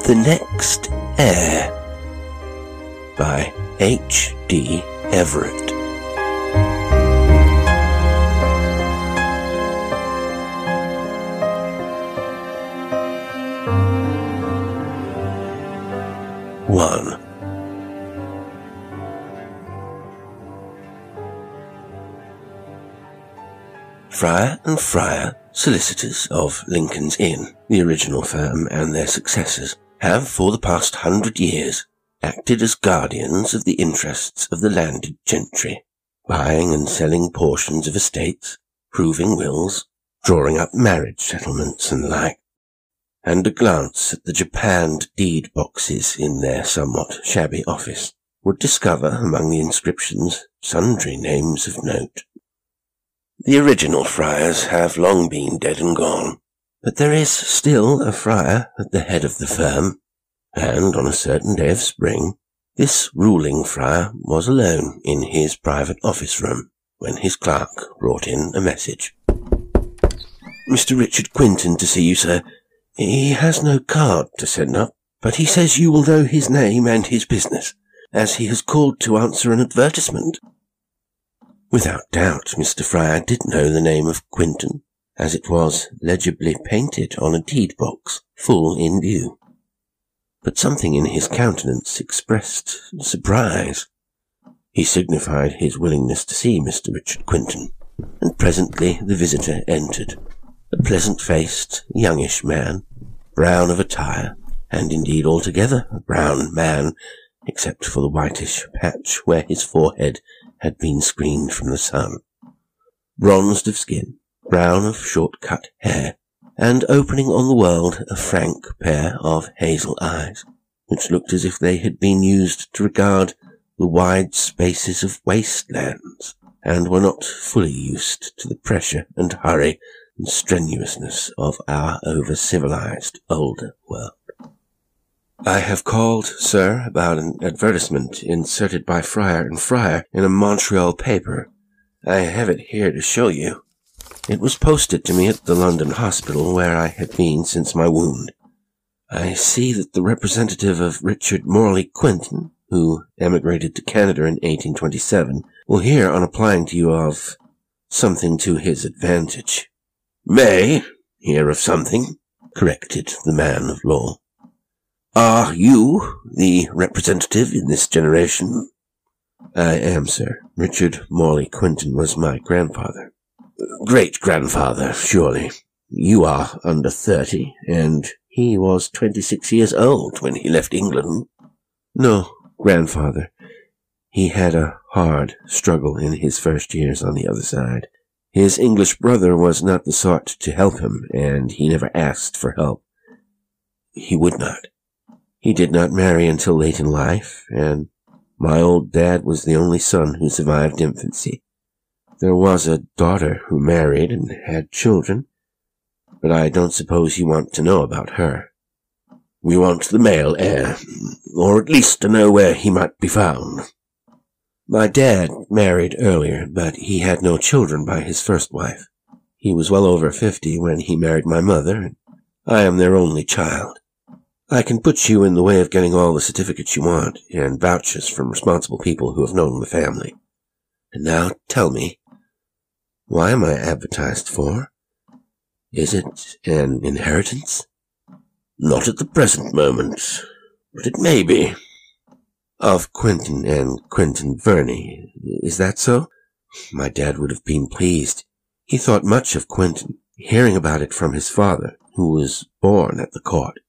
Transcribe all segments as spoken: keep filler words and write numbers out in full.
The Next Heir by H D Everett. one. Fryer and Fryer, solicitors of Lincoln's Inn, the original firm and their successors, have for the past hundred years acted as guardians of the interests of the landed gentry, buying and selling portions of estates, proving wills, drawing up marriage settlements and the like, and a glance at the japanned deed boxes in their somewhat shabby office would discover among the inscriptions sundry names of note. The original Fryers have long been dead and gone, but there is still a Fryer at the head of the firm, and on a certain day of spring, this ruling Fryer was alone in his private office room when his clerk brought in a message. "Mister Richard Quinton to see you, sir. He has no card to send up, but he says you will know his name and his business, as he has called to answer an advertisement." Without doubt, Mister Fryer did know the name of Quinton, as it was legibly painted on a deed box, full in view. But something in his countenance expressed surprise. He signified his willingness to see Mister Richard Quinton, and presently the visitor entered, a pleasant-faced, youngish man, brown of attire, and indeed altogether a brown man, except for the whitish patch where his forehead had been screened from the sun. Bronzed of skin, brown of short-cut hair, and opening on the world a frank pair of hazel eyes, which looked as if they had been used to regard the wide spaces of wastelands, and were not fully used to the pressure and hurry and strenuousness of our over-civilized older world. "I have called, sir, about an advertisement inserted by Fryer and Fryer in a Montreal paper. I have it here to show you. It was posted to me at the London hospital where I had been since my wound. I see that the representative of Richard Morley Quinton, who emigrated to Canada in eighteen twenty-seven, will hear on applying to you of something to his advantage." "May hear of something," corrected the man of law. "Are you the representative in this generation?" "I am, sir. Richard Morley Quinton was my grandfather." "Great-grandfather, surely. You are under thirty, and he was twenty-six years old when he left England." "No, grandfather. He had a hard struggle in his first years on the other side. His English brother was not the sort to help him, and he never asked for help. He would not. He did not marry until late in life, and my old dad was the only son who survived infancy. There was a daughter who married and had children, but I don't suppose you want to know about her." "We want the male heir, or at least to know where he might be found." "My dad married earlier, but he had no children by his first wife. He was well over fifty when he married my mother, and I am their only child. I can put you in the way of getting all the certificates you want, and vouchers from responsible people who have known the family. And now tell me, why am I advertised for? Is it an inheritance?" "Not at the present moment, but it may be." "Of Quinton and Quinton Verney, is that so? My dad would have been pleased. He thought much of Quinton, hearing about it from his father, who was born at the court."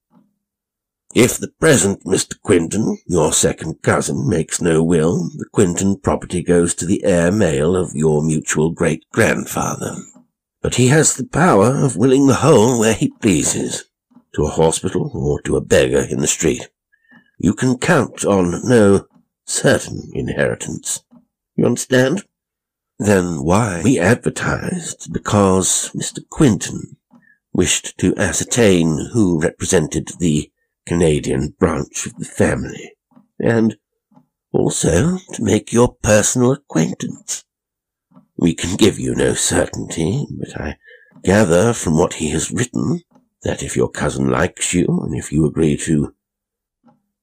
"If the present Mister Quinton, your second cousin, makes no will, the Quinton property goes to the heir male of your mutual great-grandfather. But he has the power of willing the whole where he pleases, to a hospital or to a beggar in the street. You can count on no certain inheritance. You understand?" "Then why?" "We advertised because Mister Quinton wished to ascertain who represented the Canadian branch of the family, and also to make your personal acquaintance. We can give you no certainty, but I gather from what he has written that if your cousin likes you, and if you agree to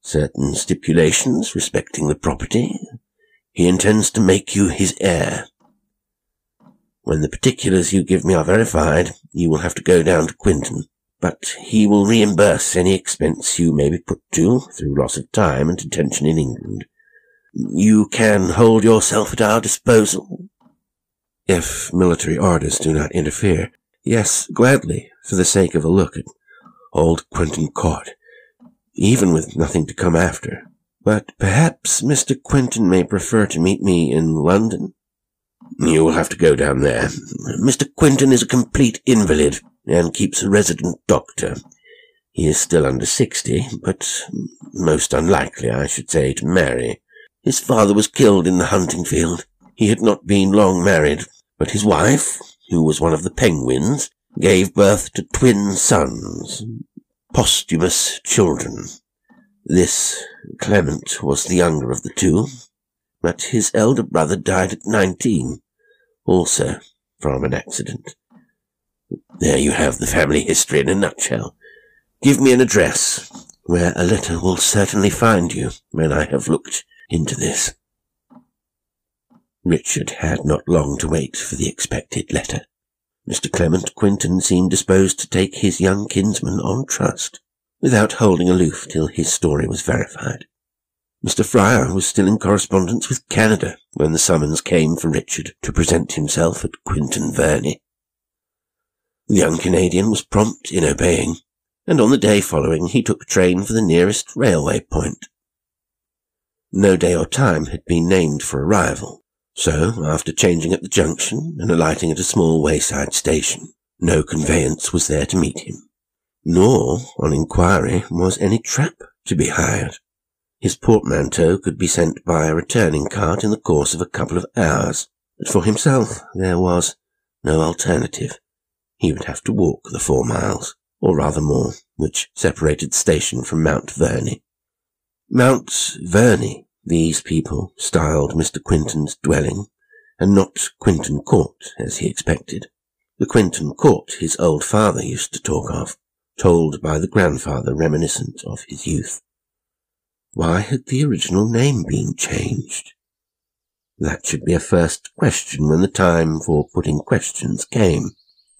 certain stipulations respecting the property. He intends to make you his heir. When the particulars you give me are verified, you will have to go down to Quinton, but he will reimburse any expense you may be put to through loss of time and detention in England. You can hold yourself at our disposal. If military orders do not interfere, yes, gladly, for the sake of a look at old Quinton Court, even with nothing to come after. But perhaps Mister Quinton may prefer to meet me in London. You will have to go down there. Mister Quinton is a complete invalid, and keeps a resident doctor. He is still under sixty, but most unlikely, I should say, to marry. His father was killed in the hunting field. He had not been long married, but his wife, who was one of the Penguins, gave birth to twin sons, posthumous children. This Clement was the younger of the two, but his elder brother died at nineteen, also from an accident. There you have the family history in a nutshell. Give me an address, where a letter will certainly find you when I have looked into this. Richard had not long to wait for the expected letter. Mister Clement Quinton seemed disposed to take his young kinsman on trust, without holding aloof till his story was verified. Mister Fryer was still in correspondence with Canada when the summons came for Richard to present himself at Quinton Verney. The young Canadian was prompt in obeying, and on the day following he took train for the nearest railway point. No day or time had been named for arrival, so, after changing at the junction and alighting at a small wayside station, no conveyance was there to meet him, nor, on inquiry, was any trap to be hired. His portmanteau could be sent by a returning cart in the course of a couple of hours, but for himself there was no alternative. He would have to walk the four miles, or rather more, which separated the station from Mount Verney. Mount Verney, these people styled Mister Quinton's dwelling, and not Quinton Court, as he expected. The Quinton Court his old father used to talk of, told by the grandfather reminiscent of his youth. Why had the original name been changed? That should be a first question when the time for putting questions came.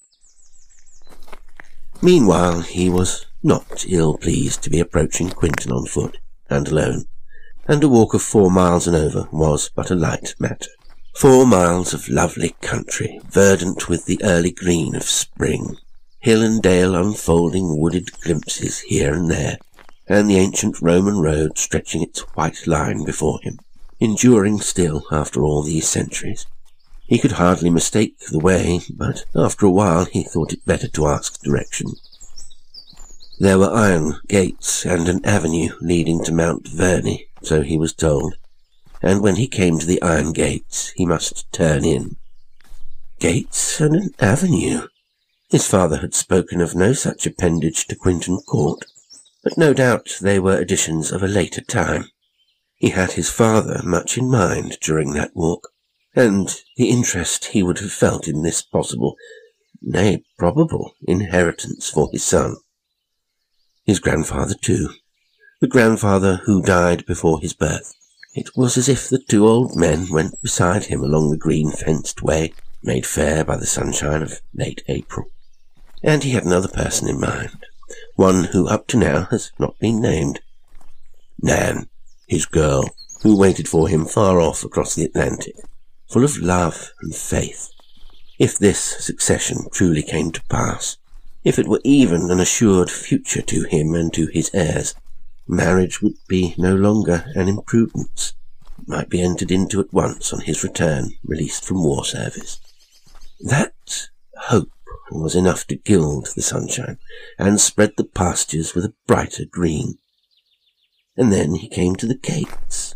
Meanwhile, he was not ill-pleased to be approaching Quinton on foot, and alone, and a walk of four miles and over was but a light matter. Four miles of lovely country, verdant with the early green of spring, hill and dale unfolding wooded glimpses here and there, and the ancient Roman road stretching its white line before him, enduring still after all these centuries. He could hardly mistake the way, but after a while he thought it better to ask direction. There were iron gates and an avenue leading to Mount Verney, so he was told, and when he came to the iron gates he must turn in. Gates and an avenue? His father had spoken of no such appendage to Quinton Court, but no doubt they were additions of a later time. He had his father much in mind during that walk, and the interest he would have felt in this possible, nay, probable, inheritance for his son. His grandfather, too, the grandfather who died before his birth. It was as if the two old men went beside him along the green fenced way, made fair by the sunshine of late April. And he had another person in mind, one who up to now has not been named. Nan, his girl, who waited for him far off across the Atlantic, full of love and faith. If this succession truly came to pass, if it were even an assured future to him and to his heirs, marriage would be no longer an imprudence. It might be entered into at once on his return, released from war service. That hope was enough to gild the sunshine, and spread the pastures with a brighter green. And then he came to the gates,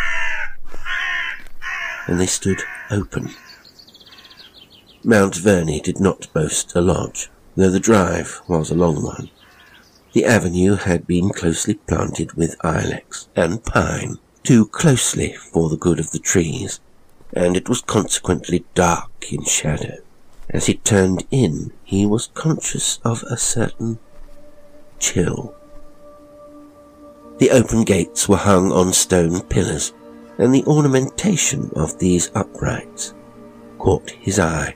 and they stood open. Mount Verney did not boast a lodge, though the drive was a long one. The avenue had been closely planted with ilex and pine, too closely for the good of the trees, and it was consequently dark in shadow. As he turned in, he was conscious of a certain chill. The open gates were hung on stone pillars, and the ornamentation of these uprights caught his eye.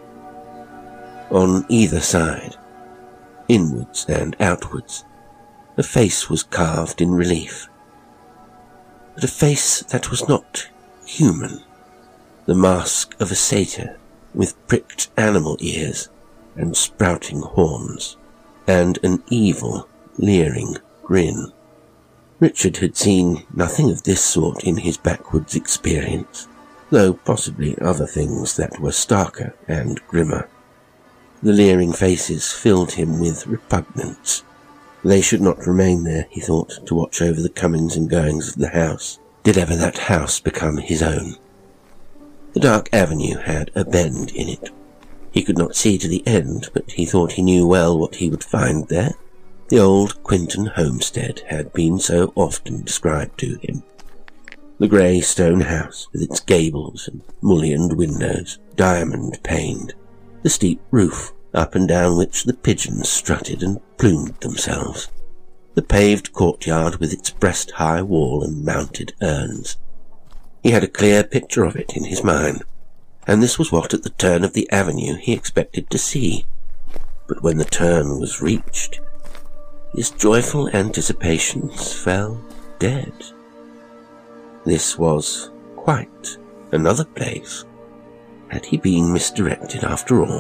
On either side, inwards and outwards, a face was carved in relief, but a face that was not human, the mask of a satyr with pricked animal ears and sprouting horns, and an evil, leering grin. Richard had seen nothing of this sort in his backwoods experience, though possibly other things that were starker and grimmer. The leering faces filled him with repugnance. They should not remain there, he thought, to watch over the comings and goings of the house, did ever that house become his own. The dark avenue had a bend in it. He could not see to the end, but he thought he knew well what he would find there. The old Quinton homestead had been so often described to him. The grey stone house, with its gables and mullioned windows, diamond-paned, the steep roof, up and down which the pigeons strutted and plumed themselves, the paved courtyard with its breast-high wall and mounted urns. He had a clear picture of it in his mind, and this was what at the turn of the avenue he expected to see. But when the turn was reached, his joyful anticipations fell dead. This was quite another place. Had he been misdirected after all?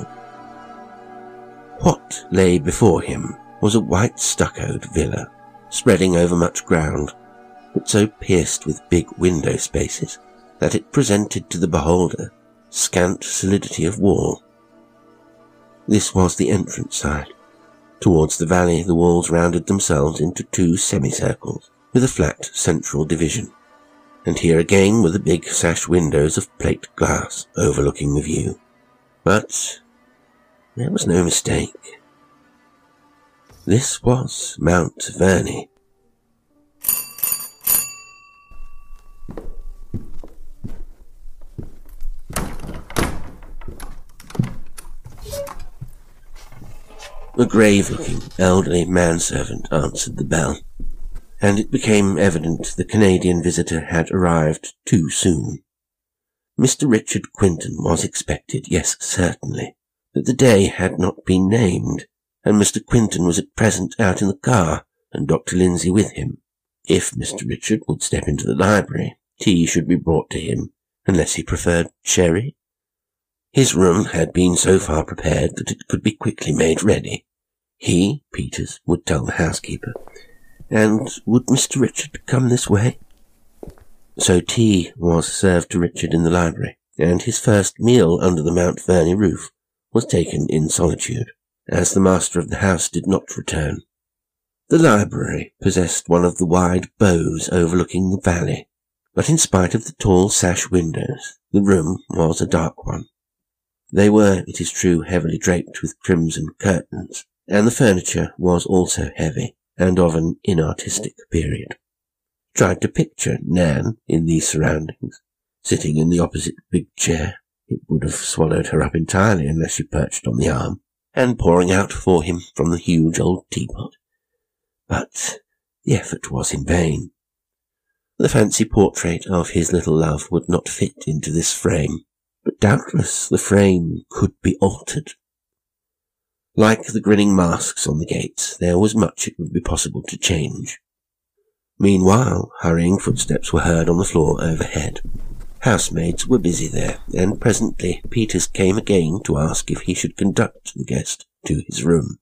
What lay before him was a white stuccoed villa, spreading over much ground, but so pierced with big window spaces that it presented to the beholder scant solidity of wall. This was the entrance side. Towards the valley the walls rounded themselves into two semicircles, with a flat central division, and here again were the big sash windows of plate glass overlooking the view. But there was no mistake. This was Mount Verney. A grave-looking, elderly manservant answered the bell, and it became evident the Canadian visitor had arrived too soon. Mister Richard Quinton was expected, yes, certainly, but the day had not been named, and Mister Quinton was at present out in the car, and Doctor Lindsay with him. If Mister Richard would step into the library, tea should be brought to him, unless he preferred sherry. His room had been so far prepared that it could be quickly made ready. He, Peters, would tell the housekeeper, and would Mister Richard come this way? So tea was served to Richard in the library, and his first meal under the Mount Verney roof was taken in solitude, as the master of the house did not return. The library possessed one of the wide bows overlooking the valley, but in spite of the tall sash windows, the room was a dark one. They were, it is true, heavily draped with crimson curtains, and the furniture was also heavy, and of an inartistic period. Tried to picture Nan in these surroundings, sitting in the opposite big chair. It would have swallowed her up entirely unless she perched on the arm, and pouring out for him from the huge old teapot. But the effort was in vain. The fancy portrait of his little love would not fit into this frame, but doubtless the frame could be altered. Like the grinning masks on the gates, there was much it would be possible to change. Meanwhile, hurrying footsteps were heard on the floor overhead. Housemaids were busy there, and presently Peters came again to ask if he should conduct the guest to his room.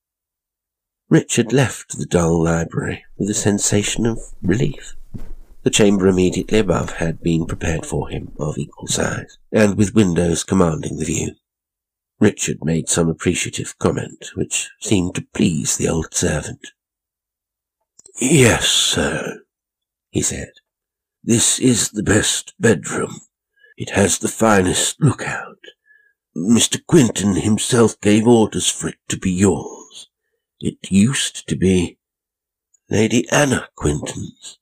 Richard left the dull library with a sensation of relief. The chamber immediately above had been prepared for him, of equal size, and with windows commanding the view. Richard made some appreciative comment, which seemed to please the old servant. "Yes, sir," he said. "This is the best bedroom. It has the finest lookout. Mister Quinton himself gave orders for it to be yours. It used to be Lady Anna Quinton's."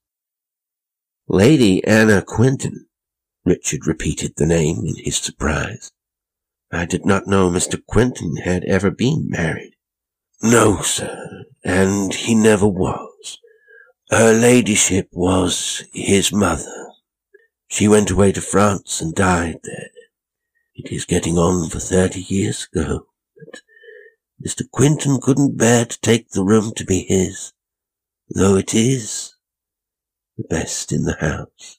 "Lady Anna Quinton?" Richard repeated the name in his surprise. "I did not know Mister Quinton had ever been married." "No, sir, and he never was. Her ladyship was his mother. She went away to France and died there. It is getting on for thirty years ago, but Mister Quinton couldn't bear to take the room to be his, though it is the best in the house.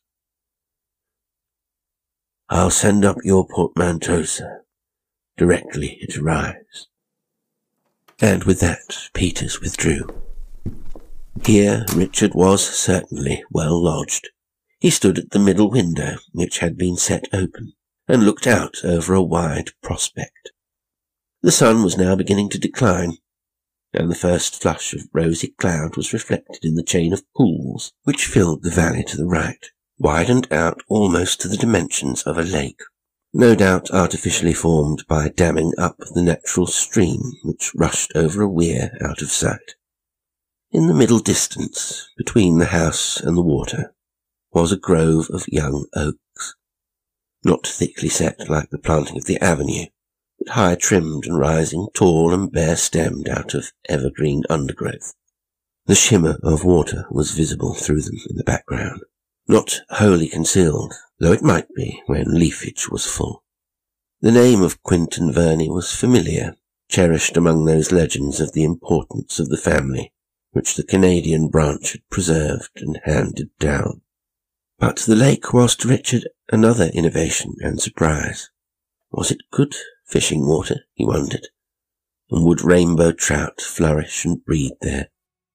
I'll send up your portmanteau, sir, directly it arrives. And with that, Peters withdrew. Here Richard was certainly well lodged. He stood at the middle window, which had been set open, and looked out over a wide prospect. The sun was now beginning to decline, and the first flush of rosy cloud was reflected in the chain of pools which filled the valley to the right, widened out almost to the dimensions of a lake, no doubt artificially formed by damming up the natural stream which rushed over a weir out of sight. In the middle distance, between the house and the water, was a grove of young oaks, not thickly set like the planting of the avenue, but high-trimmed and rising tall and bare-stemmed out of evergreen undergrowth. The shimmer of water was visible through them in the background, not wholly concealed, though it might be when leafage was full. The name of Quinton Verney was familiar, cherished among those legends of the importance of the family, which the Canadian branch had preserved and handed down. But the lake was to Richard another innovation and surprise. Was it good fishing water, he wondered, and would rainbow trout flourish and breed there?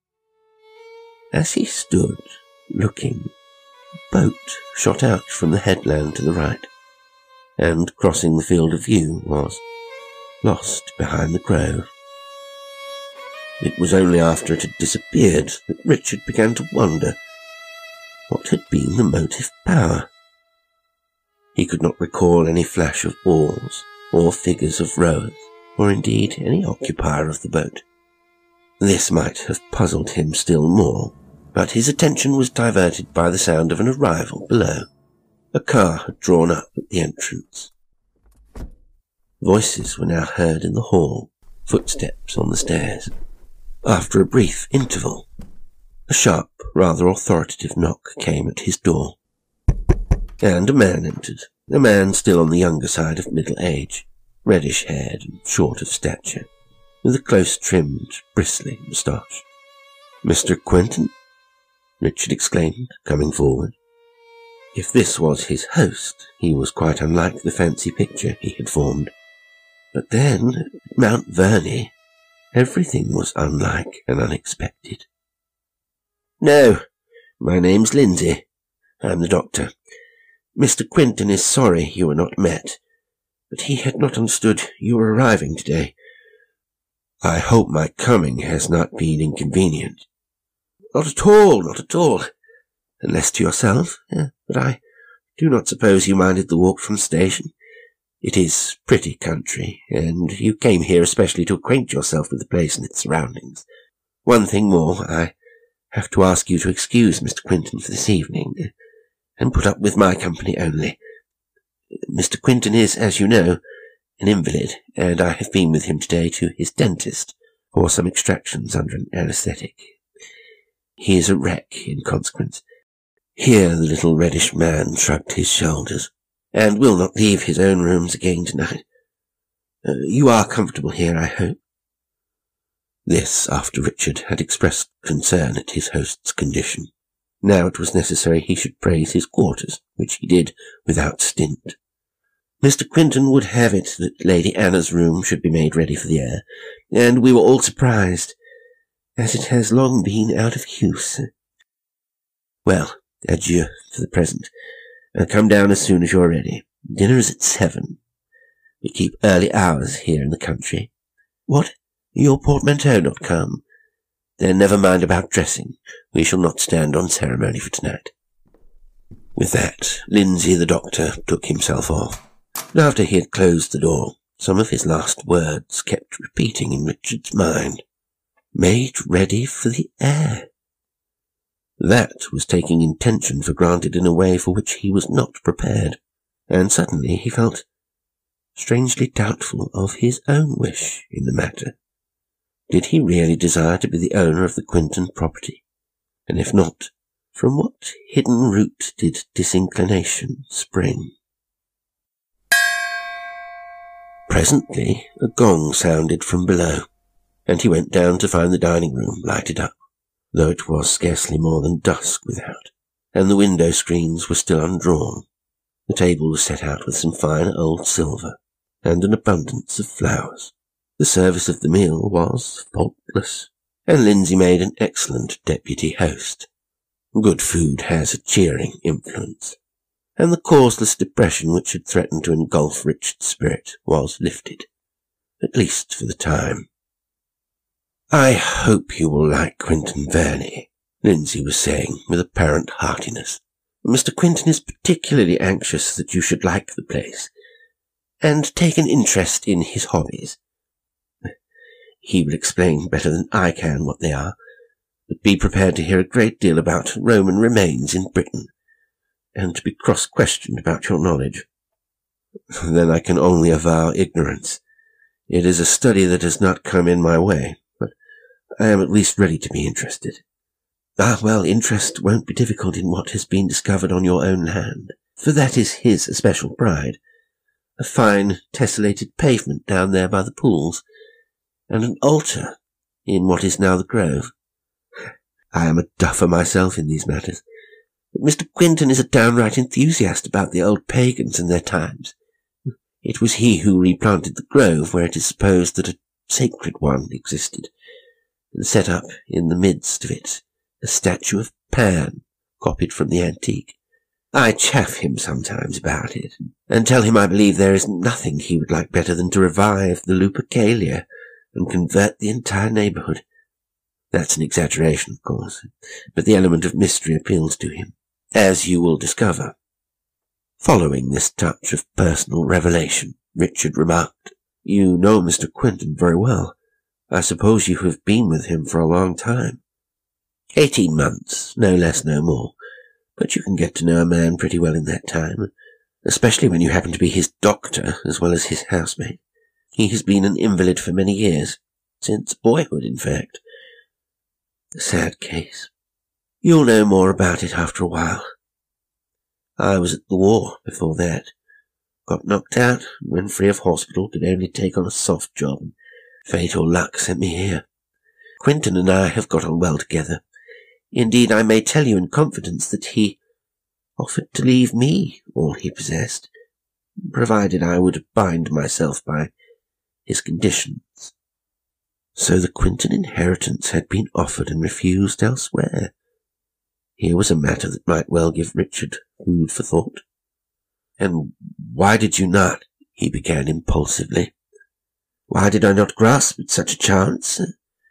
As he stood looking, a boat shot out from the headland to the right, and, crossing the field of view, was lost behind the grove. It was only after it had disappeared that Richard began to wonder what had been the motive power. He could not recall any flash of oars, or figures of rowers, or indeed any occupier of the boat. This might have puzzled him still more, but his attention was diverted by the sound of an arrival below. A car had drawn up at the entrance. Voices were now heard in the hall, footsteps on the stairs. After a brief interval, a sharp, rather authoritative knock came at his door, and a man entered, a man still on the younger side of middle age, reddish-haired and short of stature, with a close-trimmed, bristling moustache. "Mister Quinton?" Richard exclaimed, coming forward. If this was his host, he was quite unlike the fancy picture he had formed. But then, at Mount Verney, everything was unlike and unexpected. "No, my name's Lindsay. I'm the doctor. Mister Quinton is sorry you were not met, but he had not understood you were arriving today. I hope my coming has not been inconvenient." "Not at all, not at all. Unless to yourself, but I do not suppose you minded the walk from the station. It is pretty country, and you came here especially to acquaint yourself with the place and its surroundings. One thing more, I have to ask you to excuse Mister Quinton for this evening, and put up with my company only. Mister Quinton is, as you know, an invalid, and I have been with him today to his dentist for some extractions under an anaesthetic. He is a wreck in consequence." Here the little reddish man shrugged his shoulders, "and will not leave his own rooms again tonight. Uh, you are comfortable here, I hope?" This after Richard had expressed concern at his host's condition. Now it was necessary he should praise his quarters, which he did without stint. Mister Quinton would have it that Lady Anna's room should be made ready for the heir, and we were all surprised, as it has long been out of use. Well, adieu for the present. I'll come down as soon as you're ready. Dinner is at seven. We keep early hours here in the country. What? Your portmanteau not come? Then never mind about dressing. We shall not stand on ceremony for tonight." With that, Lindsay the doctor took himself off, and after he had closed the door, some of his last words kept repeating in Richard's mind. Made ready for the heir. That was taking intention for granted in a way for which he was not prepared, and suddenly he felt strangely doubtful of his own wish in the matter. Did he really desire to be the owner of the Quinton property? And if not, from what hidden root did disinclination spring? Presently a gong sounded from below, and he went down to find the dining room lighted up, though it was scarcely more than dusk without, and the window screens were still undrawn. The table was set out with some fine old silver, and an abundance of flowers. The service of the meal was faultless, and Lindsay made an excellent deputy host. Good food has a cheering influence, and the causeless depression which had threatened to engulf Richard's spirit was lifted, at least for the time. "I hope you will like Quentin Verney," Lindsay was saying with apparent heartiness. "Mister Quentin is particularly anxious that you should like the place, and take an interest in his hobbies. He will explain better than I can what they are, but be prepared to hear a great deal about Roman remains in Britain, and to be cross-questioned about your knowledge." "Then I can only avow ignorance. It is a study that has not come in my way, but I am at least ready to be interested." "Ah, well, interest won't be difficult in what has been discovered on your own land, for that is his especial pride. A fine tessellated pavement down there by the pools, and an altar in what is now the Grove. I am a duffer myself in these matters, but Mister Quentin is a downright enthusiast about the old pagans and their times. It was he who replanted the Grove, where it is supposed that a sacred one existed, and set up in the midst of it a statue of Pan, copied from the antique. I chaff him sometimes about it, and tell him I believe there is nothing he would like better than to revive the Lupercalia and convert the entire neighbourhood. That's an exaggeration, of course, but the element of mystery appeals to him, as you will discover." Following this touch of personal revelation, Richard remarked, "You know Mister Quentin very well. I suppose you have been with him for a long time." Eighteen months, no less, no more, but you can get to know a man pretty well in that time, especially when you happen to be his doctor as well as his housemate. He has been an invalid for many years, since boyhood, in fact. A sad case. You'll know more about it after a while. I was at the war before that. Got knocked out, and when free of hospital could only take on a soft job, and fate or luck sent me here. Quentin and I have got on well together. Indeed, I may tell you in confidence that he offered to leave me all he possessed, provided I would bind myself by his conditions. So the Quentin inheritance had been offered and refused elsewhere. Here was a matter that might well give Richard food for thought. "And why did you not?" he began impulsively. "Why did I not grasp at such a chance?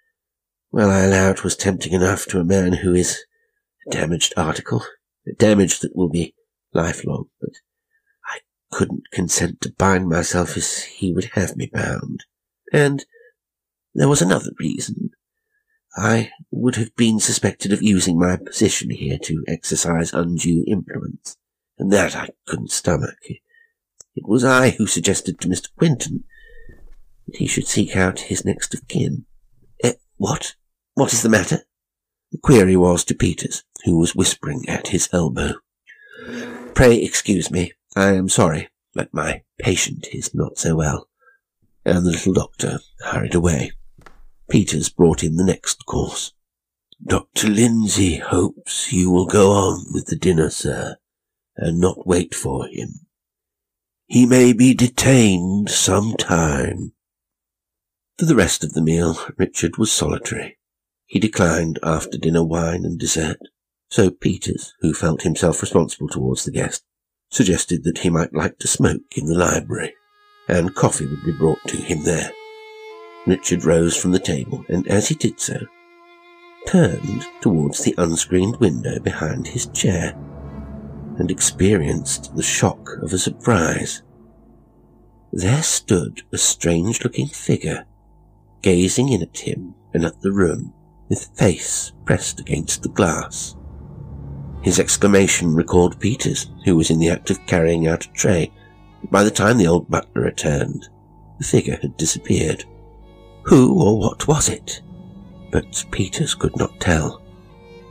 Well, I allow it was tempting enough to a man who is a damaged article, a damage that will be lifelong, but I couldn't consent to bind myself as he would have me bound. And there was another reason. I would have been suspected of using my position here to exercise undue influence, and that I couldn't stomach. It was I who suggested to Mister Quentin that he should seek out his next of kin." Eh, what? What is the matter?" The query was to Peters, who was whispering at his elbow. "Pray excuse me. I am sorry, but my patient is not so well." And the little doctor hurried away. Peters brought in the next course. "Doctor Lindsay hopes you will go on with the dinner, sir, and not wait for him. He may be detained some time." For the rest of the meal, Richard was solitary. He declined after-dinner wine and dessert, so Peters, who felt himself responsible towards the guest, suggested that he might like to smoke in the library, and coffee would be brought to him there. Richard rose from the table, and as he did so, turned towards the unscreened window behind his chair, and experienced the shock of a surprise. There stood a strange-looking figure, gazing in at him and at the room, with face pressed against the glass. His exclamation recalled Peters, who was in the act of carrying out a tray. By the time the old butler returned, the figure had disappeared. Who or what was it? But Peters could not tell.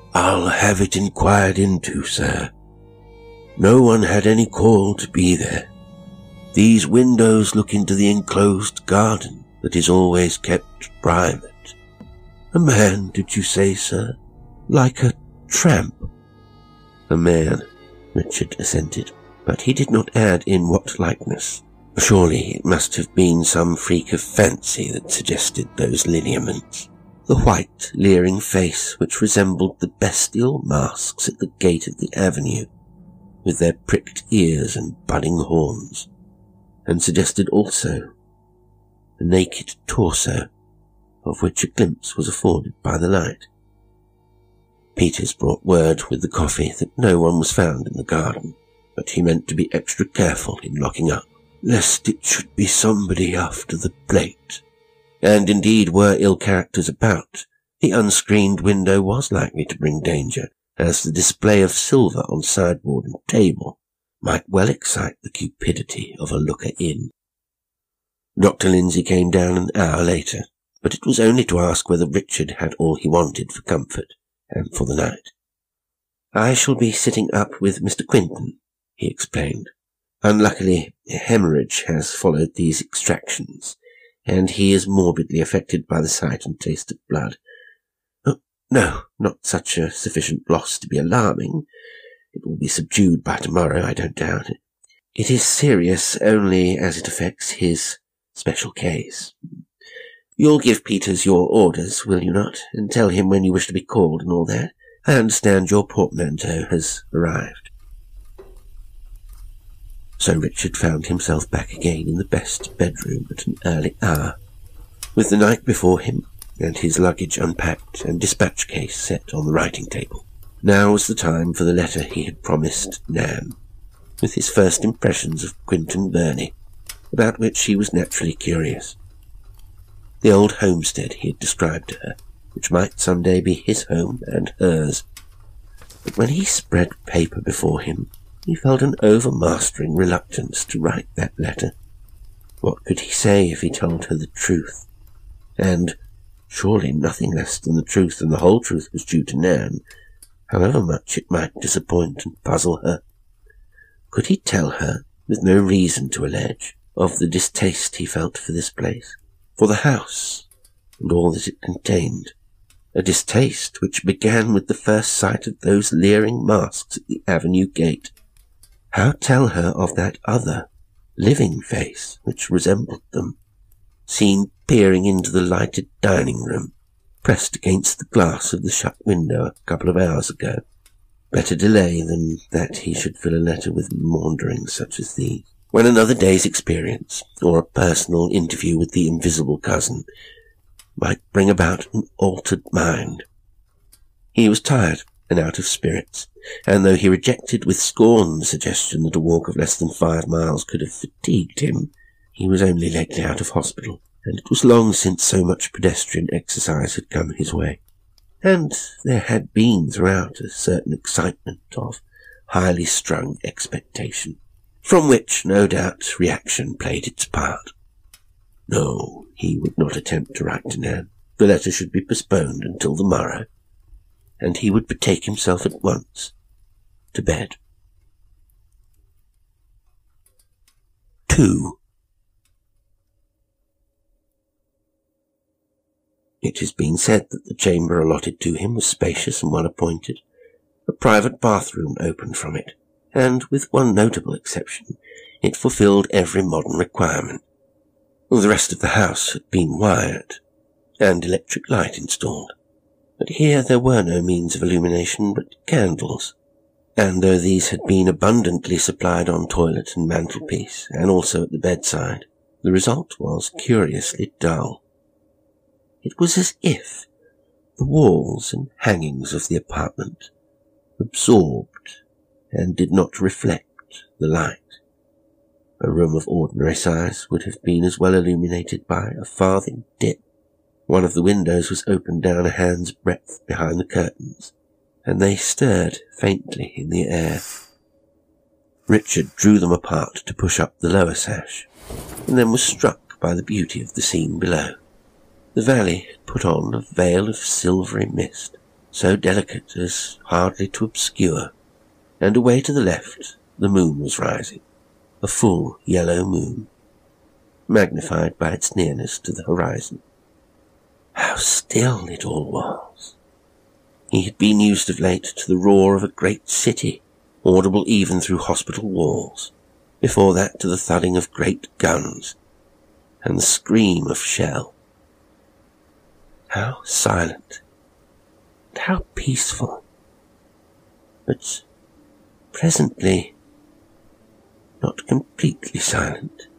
I'll have it inquired into, sir. No one had any call to be there. These windows look into the enclosed garden that is always kept private. A man, did you say, sir? Like a tramp? A man, Richard assented, but he did not add in what likeness. Surely it must have been some freak of fancy that suggested those lineaments. The white, leering face which resembled the bestial masks at the gate of the avenue, with their pricked ears and budding horns, and suggested also the naked torso, of which a glimpse was afforded by the light. Peters brought word with the coffee that no one was found in the garden, but he meant to be extra careful in locking up, lest it should be somebody after the plate. And indeed, were ill characters about, the unscreened window was likely to bring danger, as the display of silver on sideboard and table might well excite the cupidity of a looker-in. Doctor Lindsay came down an hour later, but it was only to ask whether Richard had all he wanted for comfort and for the night. "I shall be sitting up with Mister Quinton," he explained. "Unluckily, a hemorrhage has followed these extractions, and he is morbidly affected by the sight and taste of blood. Oh, no, not such a sufficient loss to be alarming. It will be subdued by tomorrow, I don't doubt. It is serious only as it affects his special case. You'll give Peters your orders, will you not, and tell him when you wish to be called and all that? I understand your portmanteau has arrived." So Richard found himself back again in the best bedroom at an early hour, with the night before him, and his luggage unpacked and dispatch case set on the writing table. Now was the time for the letter he had promised Nan, with his first impressions of Quinton Burney, about which she was naturally curious. The old homestead he had described to her, which might some day be his home and hers. But when he spread paper before him, he felt an overmastering reluctance to write that letter. What could he say if he told her the truth? And surely nothing less than the truth, and the whole truth was due to Nan, however much it might disappoint and puzzle her. Could he tell her, with no reason to allege, of the distaste he felt for this place, for the house, and all that it contained? A distaste which began with the first sight of those leering masks at the avenue gate. How tell her of that other, living face which resembled them, seen peering into the lighted dining room, pressed against the glass of the shut window a couple of hours ago? Better delay than that he should fill a letter with maunderings such as these. When another day's experience, or a personal interview with the invisible cousin, might bring about an altered mind. He was tired and out of spirits, and though he rejected with scorn the suggestion that a walk of less than five miles could have fatigued him, he was only lately out of hospital, and it was long since so much pedestrian exercise had come his way. And there had been throughout a certain excitement of highly strung expectation, from which, no doubt, reaction played its part. No, he would not attempt to write to Nan. The letter should be postponed until the morrow, and he would betake himself at once to bed. Two. It has been said that the chamber allotted to him was spacious and well appointed. A private bathroom opened from it, and, with one notable exception, it fulfilled every modern requirement. The rest of the house had been wired, and electric light installed, but here there were no means of illumination but candles, and though these had been abundantly supplied on toilet and mantelpiece, and also at the bedside, the result was curiously dull. It was as if the walls and hangings of the apartment absorbed and did not reflect the light. A room of ordinary size would have been as well illuminated by a farthing dip. One of the windows was opened down a hand's breadth behind the curtains, and they stirred faintly in the air. Richard drew them apart to push up the lower sash, and then was struck by the beauty of the scene below. The valley had put on a veil of silvery mist, so delicate as hardly to obscure, and away to the left the moon was rising, a full yellow moon, magnified by its nearness to the horizon. How still it all was! He had been used of late to the roar of a great city, audible even through hospital walls, before that to the thudding of great guns, and the scream of shell. How silent, and how peaceful! But presently not completely silent,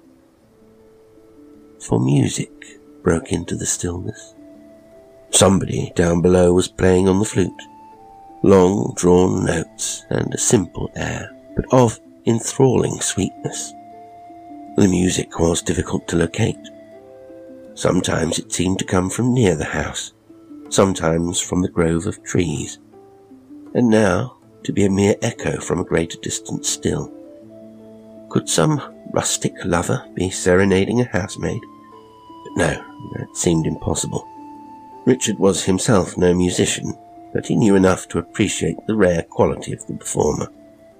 for music broke into the stillness. Somebody down below was playing on the flute, long drawn notes and a simple air, but of enthralling sweetness. The music was difficult to locate. Sometimes it seemed to come from near the house, sometimes from the grove of trees, and now to be a mere echo from a greater distance still. Could some rustic lover be serenading a housemaid? But no, that seemed impossible. Richard was himself no musician, but he knew enough to appreciate the rare quality of the performer.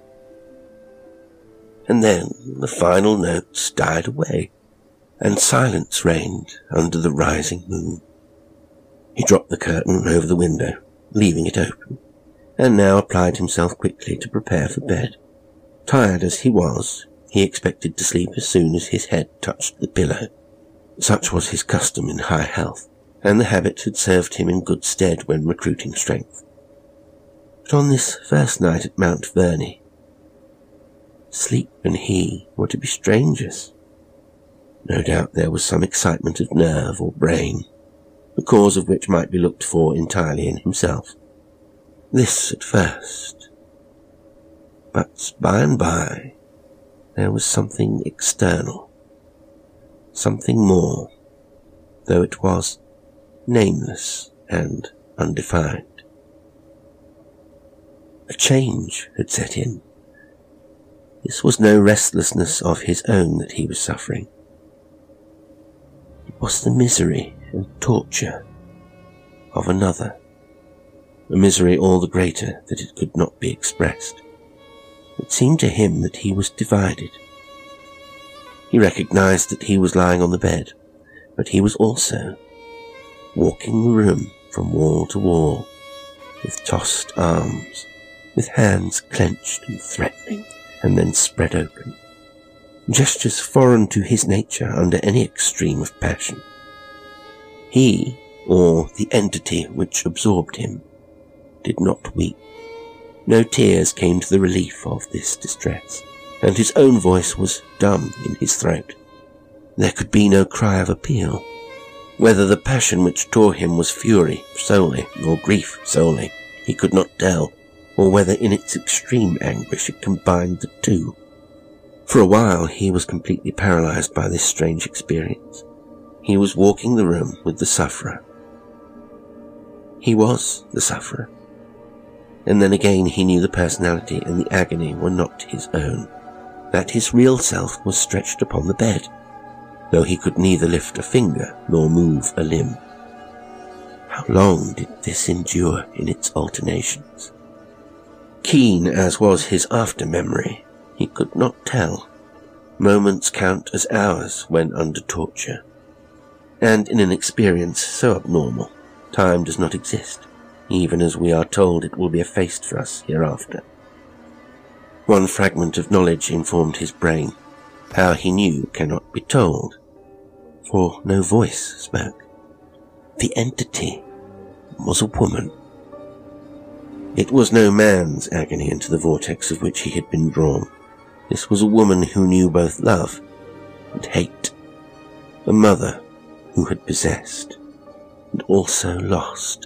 And then the final notes died away, and silence reigned under the rising moon. He dropped the curtain over the window, leaving it open, and now applied himself quickly to prepare for bed. Tired as he was, he expected to sleep as soon as his head touched the pillow. Such was his custom in high health, and the habit had served him in good stead when recruiting strength. But on this first night at Mount Verney, sleep and he were to be strangers. No doubt there was some excitement of nerve or brain, the cause of which might be looked for entirely in himself. This at first. But by and by there was something external, something more, though it was nameless and undefined. A change had set in. This was no restlessness of his own that he was suffering. It was the misery and torture of another, a misery all the greater that it could not be expressed. It seemed to him that he was divided. He recognized that he was lying on the bed, but he was also walking the room from wall to wall, with tossed arms, with hands clenched and threatening, and then spread open, gestures foreign to his nature under any extreme of passion. He, or the entity which absorbed him, did not weep. No tears came to the relief of this distress, and his own voice was dumb in his throat. There could be no cry of appeal. Whether the passion which tore him was fury solely, or grief solely, he could not tell, or whether in its extreme anguish it combined the two. For a while he was completely paralyzed by this strange experience. He was walking the room with the sufferer. He was the sufferer. And then again he knew the personality and the agony were not his own, that his real self was stretched upon the bed, though he could neither lift a finger nor move a limb. How long did this endure in its alternations? Keen as was his after-memory, he could not tell. Moments count as hours when under torture, and in an experience so abnormal, time does not exist, even as we are told it will be effaced for us hereafter. One fragment of knowledge informed his brain. How he knew cannot be told, for no voice spoke. The entity was a woman. It was no man's agony into the vortex of which he had been drawn. This was a woman who knew both love and hate, a mother who had possessed and also lost.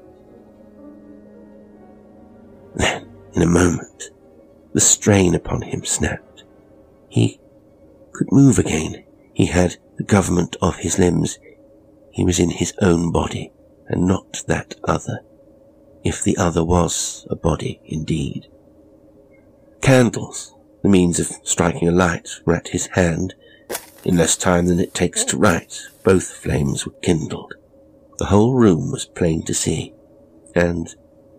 Then, in a moment, the strain upon him snapped. He could move again. He had the government of his limbs. He was in his own body, and not that other, if the other was a body indeed. Candles, the means of striking a light, were at his hand. In less time than it takes to write, both flames were kindled. The whole room was plain to see, and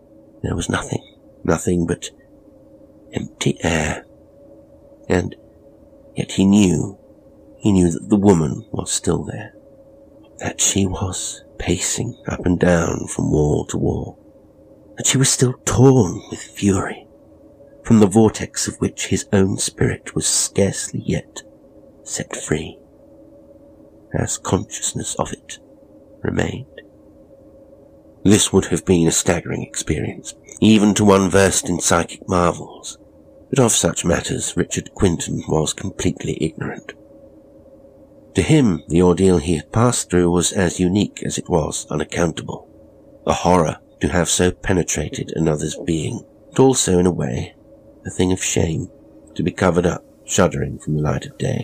There was nothing, nothing but empty air. And yet he knew, he knew that the woman was still there, that she was pacing up and down from wall to wall, that she was still torn with fury, from the vortex of which his own spirit was scarcely yet set free, as consciousness of it remained. This would have been a staggering experience, even to one versed in psychic marvels, but of such matters Richard Quinton was completely ignorant. To him, the ordeal he had passed through was as unique as it was unaccountable, a horror to have so penetrated another's being, but also, in a way, a thing of shame, to be covered up, shuddering from the light of day.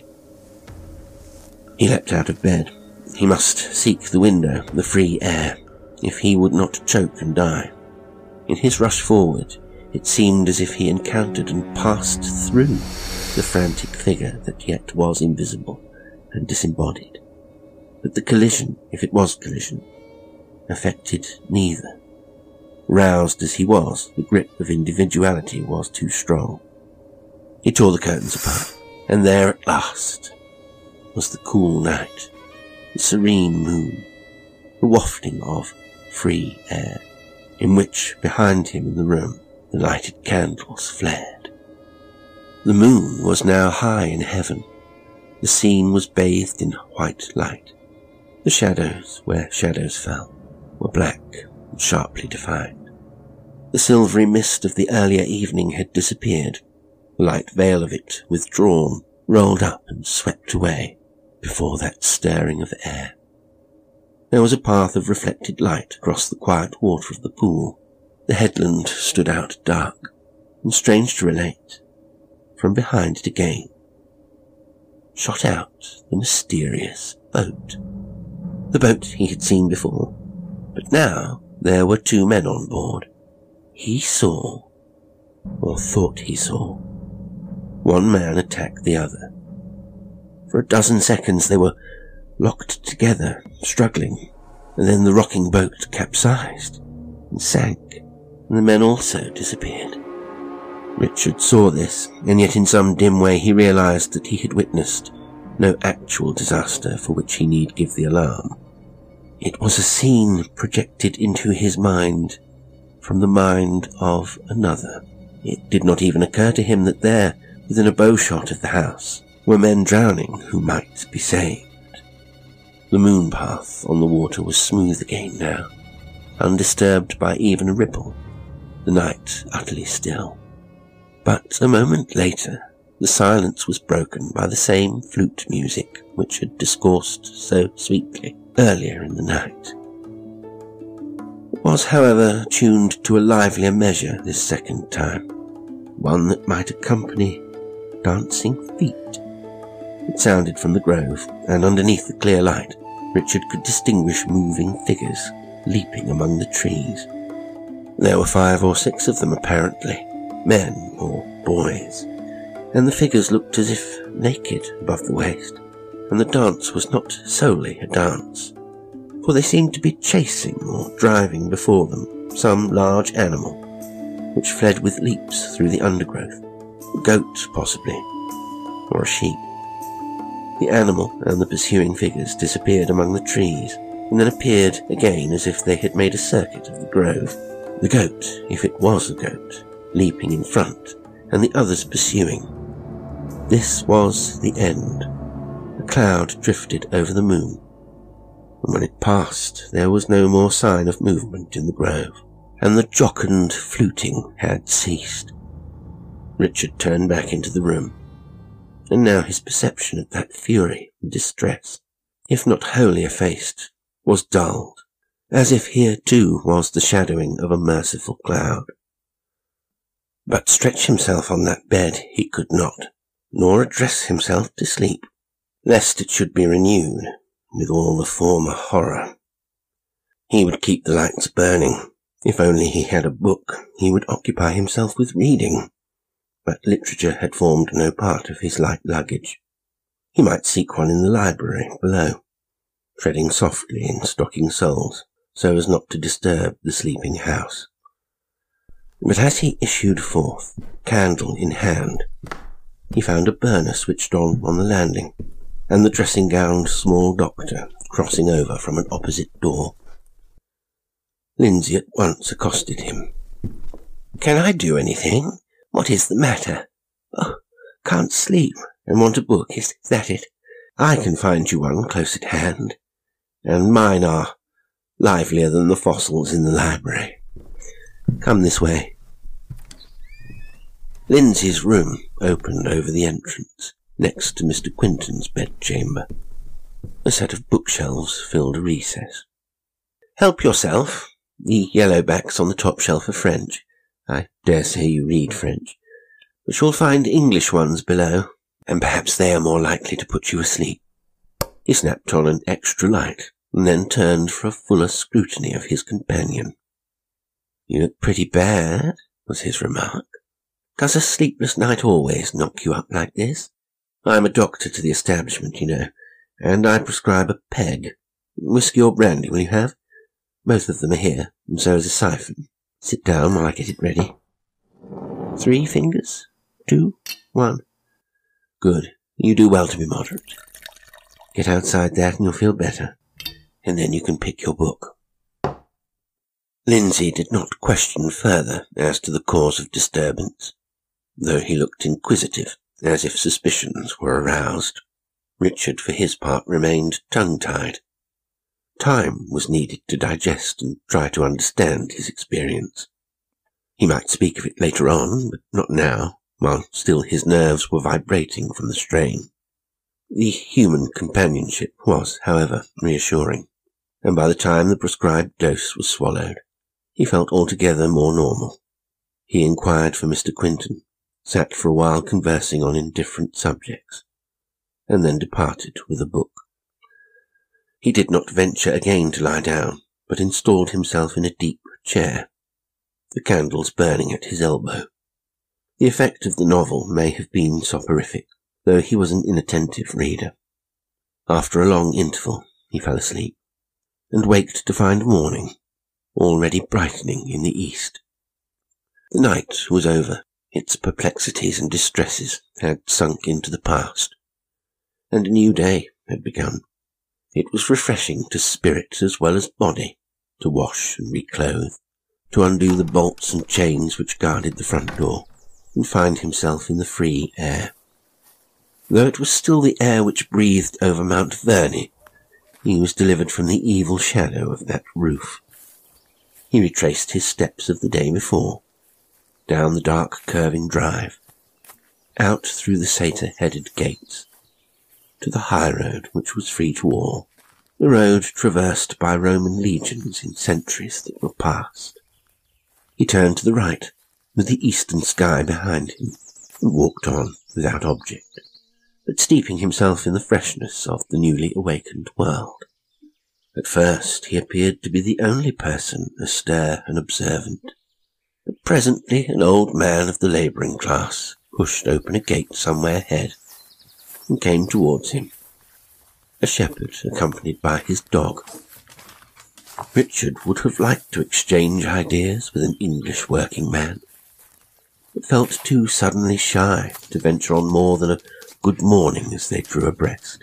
He leapt out of bed. He must seek the window, the free air, if he would not choke and die. In his rush forward, it seemed as if he encountered and passed through the frantic figure that yet was invisible and disembodied. But the collision, if it was collision, affected neither. Roused as he was, the grip of individuality was too strong. He tore the curtains apart, and there at last was the cool night, the serene moon, the wafting of free air, in which, behind him in the room, the lighted candles flared. The moon was now high in heaven. The scene was bathed in white light. The shadows, where shadows fell, were black and sharply defined. The silvery mist of the earlier evening had disappeared, the light veil of it withdrawn, rolled up and swept away before that stirring of air. There was a path of reflected light across the quiet water of the pool. The headland stood out dark, and strange to relate, from behind it again shot out the mysterious boat. The boat he had seen before, but now there were two men on board. He saw, or thought he saw, one man attack the other. For a dozen seconds they were locked together, struggling, and then the rocking boat capsized and sank, and the men also disappeared. Richard saw this, and yet in some dim way he realized that he had witnessed no actual disaster for which he need give the alarm. It was a scene projected into his mind from the mind of another. It did not even occur to him that there, within a bowshot of the house, were men drowning who might be saved. The moon path on the water was smooth again now, undisturbed by even a ripple, the night utterly still. But a moment later, the silence was broken by the same flute music which had discoursed so sweetly earlier in the night. It was, however, tuned to a livelier measure this second time, one that might accompany dancing feet. It sounded from the grove, and underneath the clear light, Richard could distinguish moving figures leaping among the trees. There were five or six of them apparently, men or boys, and the figures looked as if naked above the waist, and the dance was not solely a dance, for they seemed to be chasing or driving before them some large animal, which fled with leaps through the undergrowth, a goat possibly, or a sheep. The animal and the pursuing figures disappeared among the trees, and then appeared again as if they had made a circuit of the grove, the goat, if it was a goat, leaping in front, and the others pursuing. This was the end. A cloud drifted over the moon, and when it passed there was no more sign of movement in the grove, and the jocund fluting had ceased. Richard turned back into the room, and now his perception of that fury and distress, if not wholly effaced, was dulled, as if here too was the shadowing of a merciful cloud. But stretch himself on that bed he could not, nor address himself to sleep, lest it should be renewed with all the former horror. He would keep the lights burning. If only he had a book, he would occupy himself with reading. But literature had formed no part of his light luggage. He might seek one in the library below, treading softly in stocking soles, so as not to disturb the sleeping house. But as he issued forth, candle in hand, he found a burner switched on on the landing, and the dressing-gowned small doctor crossing over from an opposite door. Lindsay at once accosted him. "Can I do anything? What is the matter?" "Oh, can't sleep, and want a book, is that it? I can find you one close at hand, and mine are livelier than the fossils in the library. Come this way." Lindsay's room opened over the entrance, next to Mister Quinton's bedchamber. A set of bookshelves filled a recess. "Help yourself. The yellow backs on the top shelf are French. I dare say you read French. But you'll find English ones below, and perhaps they are more likely to put you asleep." He snapped on an extra light, and then turned for a fuller scrutiny of his companion. "You look pretty bad," was his remark. "Does a sleepless night always knock you up like this? I'm a doctor to the establishment, you know, and I prescribe a peg. Whiskey or brandy will you have? Both of them are here, and so is a siphon. Sit down while I get it ready. Three fingers? Two? One? Good. You do well to be moderate. Get outside that and you'll feel better, and then you can pick your book." Lindsay did not question further as to the cause of disturbance, though he looked inquisitive, as if suspicions were aroused. Richard, for his part, remained tongue-tied. Time was needed to digest and try to understand his experience. He might speak of it later on, but not now, while still his nerves were vibrating from the strain. The human companionship was, however, reassuring, and by the time the prescribed dose was swallowed, he felt altogether more normal. He inquired for Mister Quinton, sat for a while conversing on indifferent subjects, and then departed with a book. He did not venture again to lie down, but installed himself in a deep chair, the candles burning at his elbow. The effect of the novel may have been soporific, though he was an inattentive reader. After a long interval, he fell asleep, and waked to find morning already brightening in the east. The night was over. Its perplexities and distresses had sunk into the past, and a new day had begun. It was refreshing to spirit as well as body to wash and reclothe, to undo the bolts and chains which guarded the front door, and find himself in the free air. Though it was still the air which breathed over Mount Verney, he was delivered from the evil shadow of that roof. He retraced his steps of the day before, down the dark curving drive, out through the satyr-headed gates, to the high road which was free to all, the road traversed by Roman legions in centuries that were past. He turned to the right, with the eastern sky behind him, and walked on without object, but steeping himself in the freshness of the newly awakened world. At first he appeared to be the only person astir and observant, but presently an old man of the labouring class pushed open a gate somewhere ahead, and came towards him, a shepherd accompanied by his dog. Richard would have liked to exchange ideas with an English working man, but felt too suddenly shy to venture on more than a good morning as they drew abreast.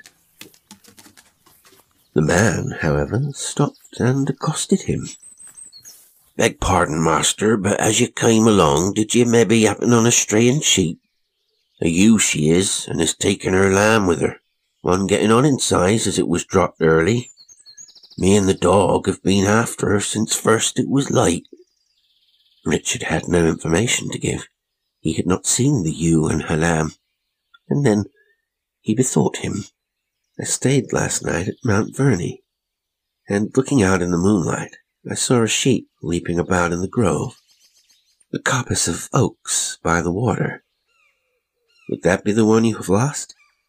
The man, however, stopped and accosted him. "Beg pardon, master, but as you came along, did you maybe happen on a straying sheep? A ewe she is, and has taken her lamb with her, one getting on in size as it was dropped early. Me and the dog have been after her since first it was light." Richard had no information to give. He had not seen the ewe and her lamb. And then he bethought him. I stayed last night at Mount Verney, and looking out in the moonlight, I saw a sheep leaping about in the grove, a coppice of oaks by the water. Would that be the one you have lost?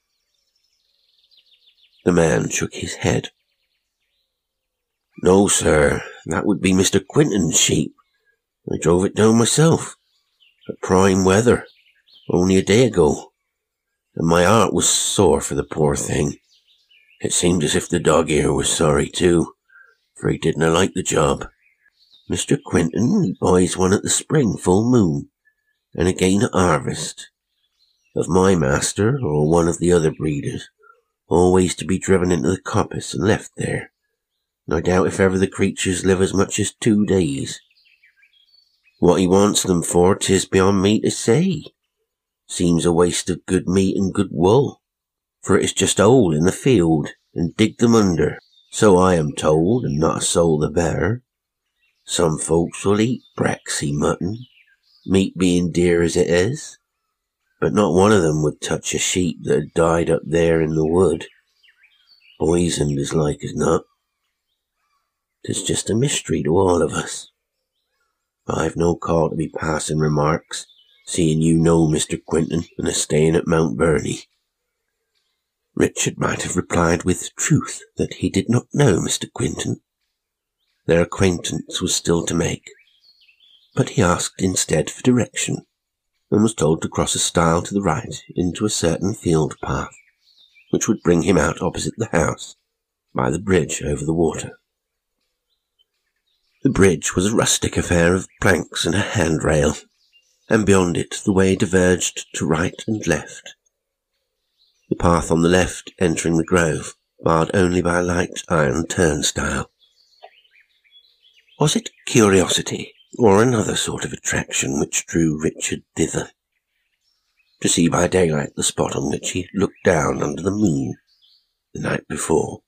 The man shook his head. "No, sir, that would be Mister Quinton's sheep. I drove it down myself, at prime weather, only a day ago, and my heart was sore for the poor thing. It seemed as if the dog here was sorry too, for he didn't like the job. Mister Quinton, he buys one at the spring full moon, and again at harvest, of my master or one of the other breeders, always to be driven into the coppice and left there, and I doubt if ever the creatures live as much as two days. What he wants them for, 'tis beyond me to say. Seems a waste of good meat and good wool, for it is just a hole in the field, and dig them under, so I am told, and not a soul the better. Some folks will eat braxy mutton, meat being dear as it is, but not one of them would touch a sheep that had died up there in the wood, poisoned as like as not. 'Tis just a mystery to all of us. I've no call to be passing remarks, seeing you know Mister Quinton and are staying at Mount Burney. Richard might have replied with truth that he did not know Mister Quinton. Their acquaintance was still to make, but he asked instead for direction, and was told to cross a stile to the right into a certain field path, which would bring him out opposite the house, by the bridge over the water. The bridge was a rustic affair of planks and a handrail, and beyond it the way diverged to right and left. The path on the left entering the grove, barred only by a light iron turnstile. Was it curiosity, or another sort of attraction which drew Richard thither? To see by daylight the spot on which he had looked down under the moon the night before.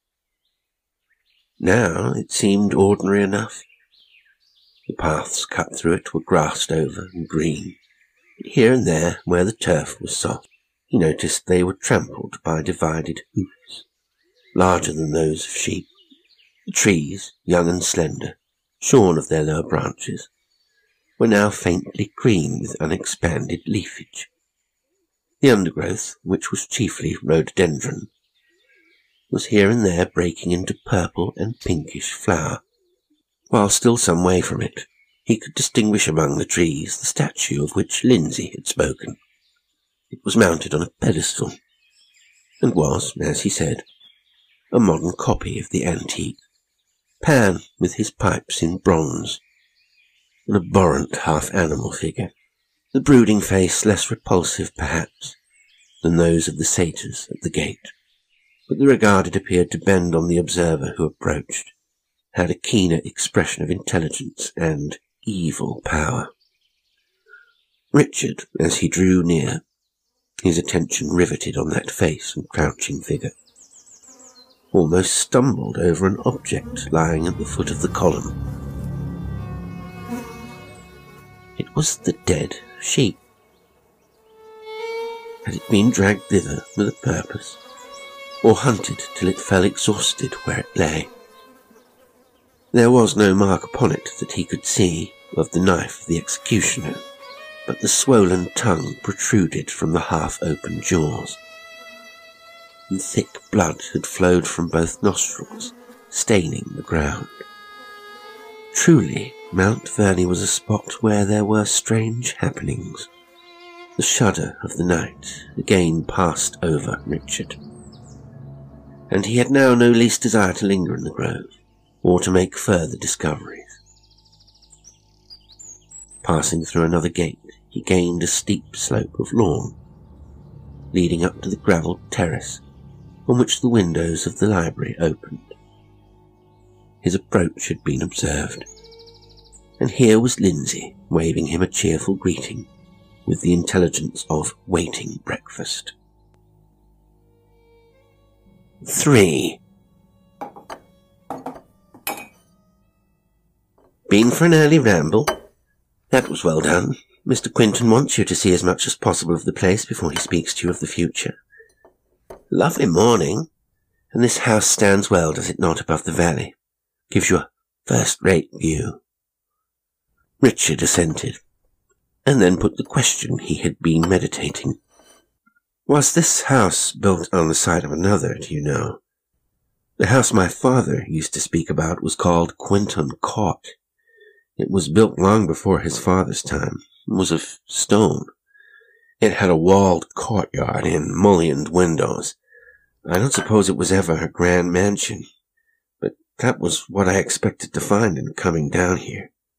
Now it seemed ordinary enough. The paths cut through it were grassed over and green, but here and there, where the turf was soft, he noticed they were trampled by divided hoofs, larger than those of sheep. The trees, young and slender, shorn of their lower branches, were now faintly green with unexpanded leafage. The undergrowth, which was chiefly rhododendron, was here and there breaking into purple and pinkish flower, while still some way from it he could distinguish among the trees the statue of which Lindsay had spoken. It was mounted on a pedestal, and was, as he said, a modern copy of the antique Pan with his pipes in bronze, an abhorrent half-animal figure, the brooding face less repulsive, perhaps, than those of the satyrs at the gate, but the regard it appeared to bend on the observer who approached had a keener expression of intelligence and evil power. Richard, as he drew near, his attention riveted on that face and crouching figure, almost stumbled over an object lying at the foot of the column. It was the dead sheep. Had it been dragged thither with a purpose, or hunted till it fell exhausted where it lay? There was no mark upon it that he could see of the knife of the executioner, but the swollen tongue protruded from the half-open jaws, and thick blood had flowed from both nostrils, staining the ground. Truly, Mount Verney was a spot where there were strange happenings. The shudder of the night again passed over Richard, and he had now no least desire to linger in the grove, or to make further discoveries. Passing through another gate, he gained a steep slope of lawn, leading up to the gravelled terrace on which the windows of the library opened. His approach had been observed, and here was Lindsay waving him a cheerful greeting with the intelligence of waiting breakfast. Three. Been for an early ramble? That was well done. Mister Quinton wants you to see as much as possible of the place before he speaks to you of the future. Lovely morning, and this house stands well, does it not, above the valley? Gives you a first-rate view. Richard assented, and then put the question he had been meditating. Was this house built on the site of another, do you know? The house my father used to speak about was called Quinton Court. It was built long before his father's time, and was of stone. It had a walled courtyard and mullioned windows. I don't suppose it was ever a grand mansion, but that was what I expected to find in coming down here.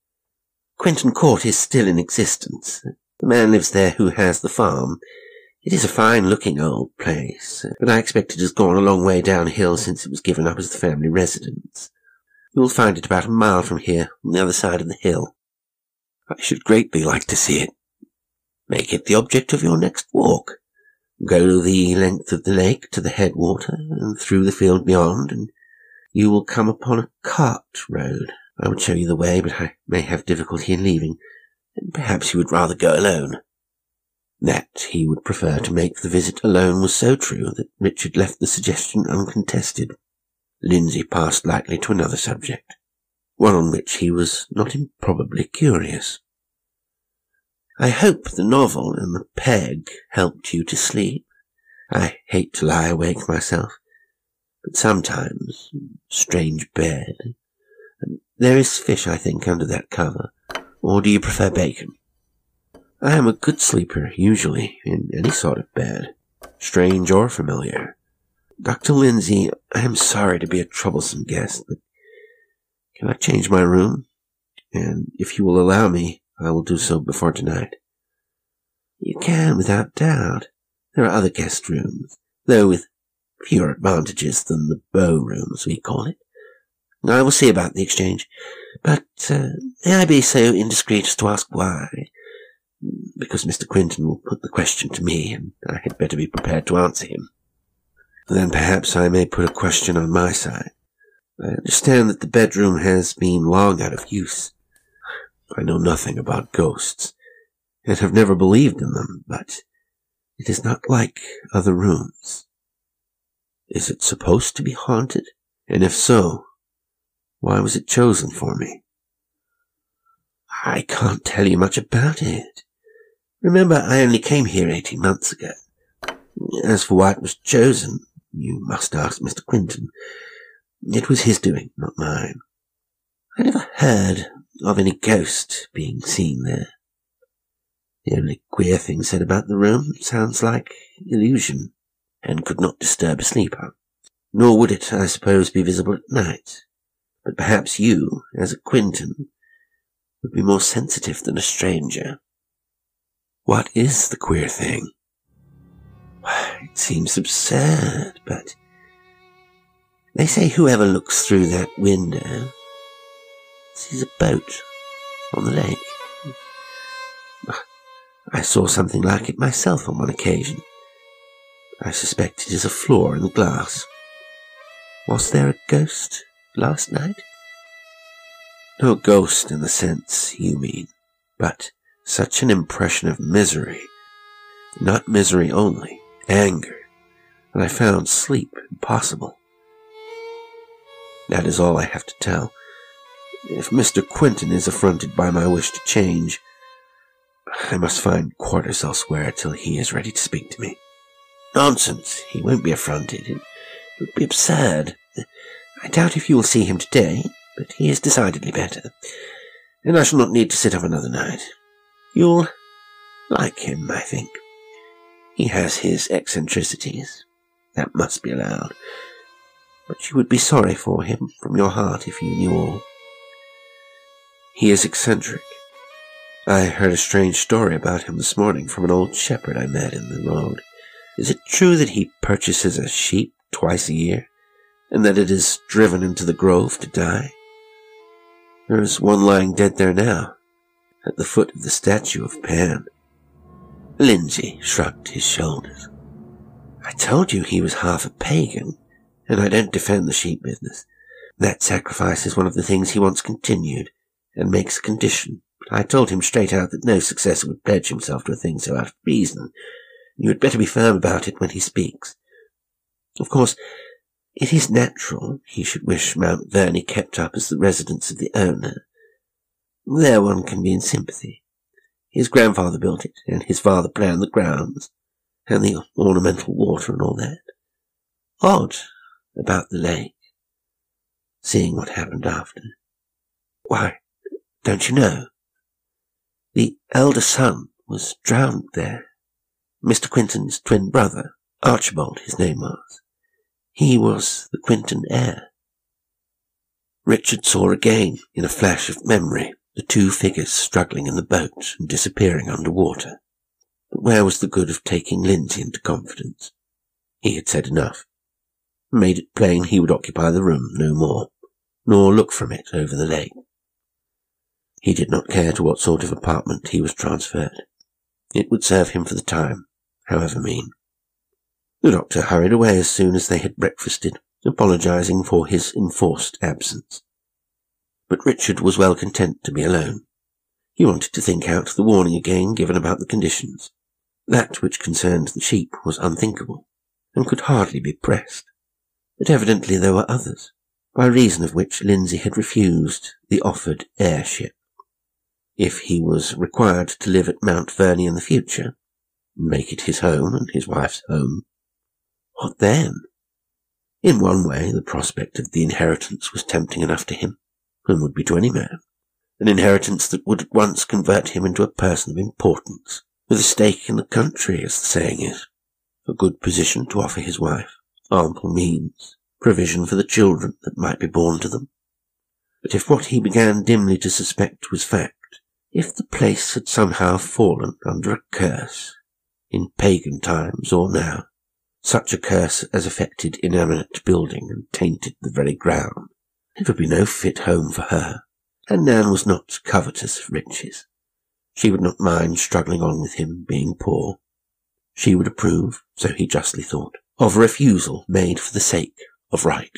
Quinton Court is still in existence. The man lives there who has the farm. It is a fine-looking old place, but I expect it has gone a long way downhill since it was given up as the family residence. You will find it about a mile from here, on the other side of the hill. I should greatly like to see it. Make it the object of your next walk. Go the length of the lake to the headwater, and through the field beyond, and you will come upon a cart road. I would show you the way, but I may have difficulty in leaving, and perhaps you would rather go alone. That he would prefer to make the visit alone was so true that Richard left the suggestion uncontested. Lindsay passed lightly to another subject, one on which he was not improbably curious. I hope the novel and the peg helped you to sleep. I hate to lie awake myself, but sometimes, strange bed. There is fish, I think, under that cover. Or do you prefer bacon? I am a good sleeper, usually, in any sort of bed, strange or familiar. Doctor Lindsay, I am sorry to be a troublesome guest, but can I change my room? And if you will allow me, I will do so before tonight. You can, without doubt. There are other guest rooms, though with fewer advantages than the beau rooms, we call it. I will see about the exchange, but uh, may I be so indiscreet as to ask why? Because Mister Quinton will put the question to me, and I had better be prepared to answer him. Then perhaps I may put a question on my side. I understand that the bedroom has been long out of use. I know nothing about ghosts, and have never believed in them, but it is not like other rooms. Is it supposed to be haunted? And if so, why was it chosen for me? I can't tell you much about it. Remember, I only came here eighteen months ago. As for why it was chosen, you must ask Mister Quinton. It was his doing, not mine. I never heard of any ghost being seen there. The only queer thing said about the room sounds like illusion, and could not disturb a sleeper. Nor would it, I suppose, be visible at night. But perhaps you, as a Quinton, would be more sensitive than a stranger. What is the queer thing? It seems absurd, but they say whoever looks through that window sees a boat on the lake. I saw something like it myself on one occasion. I suspect it is a flaw in the glass. Was there a ghost last night? No ghost in the sense you mean, but such an impression of misery. Not misery only, anger, and I found sleep impossible. That is all I have to tell. If Mister Quinton is affronted by my wish to change, I must find quarters elsewhere till he is ready to speak to me. Nonsense, he won't be affronted. It would be absurd. I doubt if you will see him today, but he is decidedly better, and I shall not need to sit up another night. You'll like him, I think. He has his eccentricities, that must be allowed, but you would be sorry for him from your heart if you knew all. He is eccentric. I heard a strange story about him this morning from an old shepherd I met in the road. Is it true that he purchases a sheep twice a year, and that it is driven into the grove to die? There is one lying dead there now, at the foot of the statue of Pan. Lindsay shrugged his shoulders. I told you he was half a pagan, and I don't defend the sheep business. That sacrifice is one of the things he wants continued, and makes a condition. But I told him straight out that no successor would pledge himself to a thing so out of reason, and you had better be firm about it when he speaks. Of course, it is natural he should wish Mount Verney kept up as the residence of the owner. There one can be in sympathy. His grandfather built it, and his father planned the grounds, and the ornamental water and all that. Odd about the lake, seeing what happened after. Why, don't you know? The elder son was drowned there. Mister Quinton's twin brother, Archibald his name was. He was the Quinton heir. Richard saw again, in a flash of memory, the two figures struggling in the boat and disappearing under water. But where was the good of taking Lindsay into confidence? He had said enough, and made it plain he would occupy the room no more, nor look from it over the lake. He did not care to what sort of apartment he was transferred. It would serve him for the time, however mean. The doctor hurried away as soon as they had breakfasted, apologizing for his enforced absence. But Richard was well content to be alone. He wanted to think out the warning again given about the conditions. That which concerned the sheep was unthinkable, and could hardly be pressed. But evidently there were others, by reason of which Lindsay had refused the offered heirship. If he was required to live at Mount Verney in the future, make it his home and his wife's home, what then? In one way, the prospect of the inheritance was tempting enough to him, and would be to any man. An inheritance that would at once convert him into a person of importance, with a stake in the country, as the saying is, a good position to offer his wife, ample means, provision for the children that might be born to them. But if what he began dimly to suspect was fact, if the place had somehow fallen under a curse, in pagan times or now, such a curse as affected inanimate building and tainted the very ground, it would be no fit home for her, and Nan was not covetous of riches. She would not mind struggling on with him being poor. She would approve, so he justly thought, of a refusal made for the sake of right.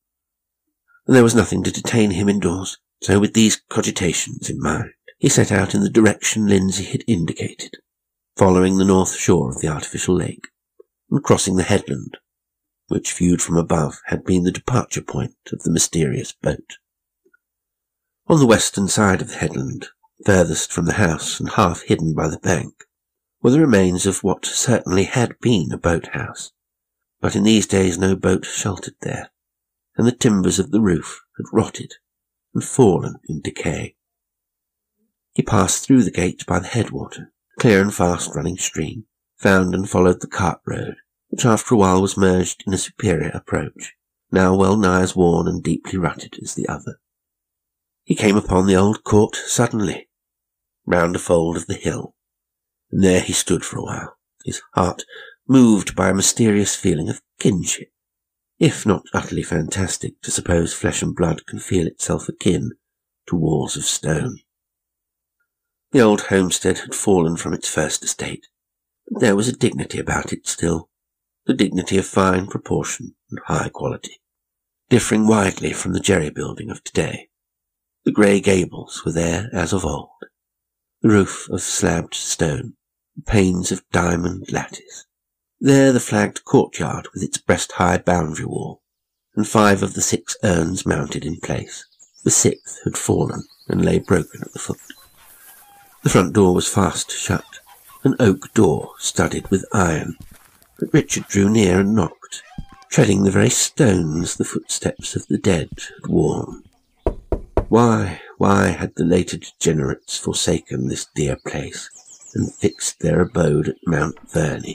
And there was nothing to detain him indoors, so with these cogitations in mind, he set out in the direction Lindsay had indicated, following the north shore of the artificial lake, and crossing the headland, which viewed from above had been the departure point of the mysterious boat. On the western side of the headland, furthest from the house and half hidden by the bank, were the remains of what certainly had been a boathouse, but in these days no boat sheltered there, and the timbers of the roof had rotted and fallen in decay. He passed through the gate by the headwater, clear and fast-running stream, found and followed the cart road, which after a while was merged in a superior approach, now well nigh as worn and deeply rutted as the other. He came upon the old court suddenly, round a fold of the hill, and there he stood for a while, his heart moved by a mysterious feeling of kinship, if not utterly fantastic to suppose flesh and blood can feel itself akin to walls of stone. The old homestead had fallen from its first estate, but there was a dignity about it still, the dignity of fine proportion and high quality, differing widely from the jerry building of today. The grey gables were there as of old, the roof of slabbed stone, the panes of diamond lattice. There the flagged courtyard with its breast-high boundary wall, and five of the six urns mounted in place. The sixth had fallen and lay broken at the foot. The front door was fast shut, an oak door studded with iron, but Richard drew near and knocked, treading the very stones the footsteps of the dead had worn. Why, why had the later degenerates forsaken this dear place, and fixed their abode at Mount Verney?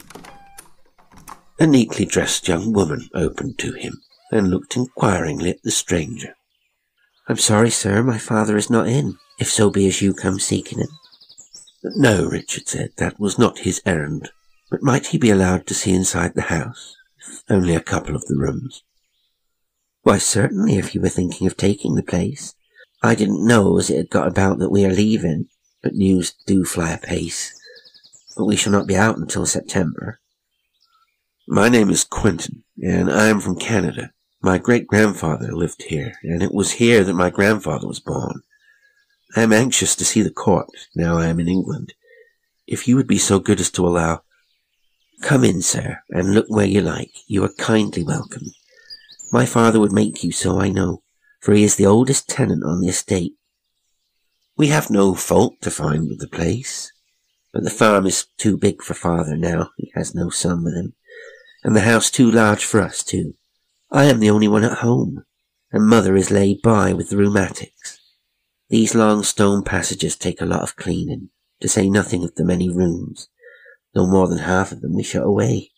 A neatly dressed young woman opened to him, and looked inquiringly at the stranger. "I'm sorry, sir, my father is not in, if so be as you come seeking him." No, Richard said, that was not his errand, but might he be allowed to see inside the house, if only a couple of the rooms? "Why, certainly, if you were thinking of taking the place. I didn't know as it had got about that we are leaving, but news do fly apace. But we shall not be out until September." "My name is Quentin, and I am from Canada. My great-grandfather lived here, and it was here that my grandfather was born. I am anxious to see the court, now I am in England. If you would be so good as to allow—" "Come in, sir, and look where you like. You are kindly welcome. My father would make you so, I know, for he is the oldest tenant on the estate. We have no fault to find with the place, but the farm is too big for father now. He has no son with him, and the house too large for us too. I am the only one at home, and mother is laid by with the rheumatics. These long stone passages take a lot of cleaning, to say nothing of the many rooms, though more than half of them we shut away."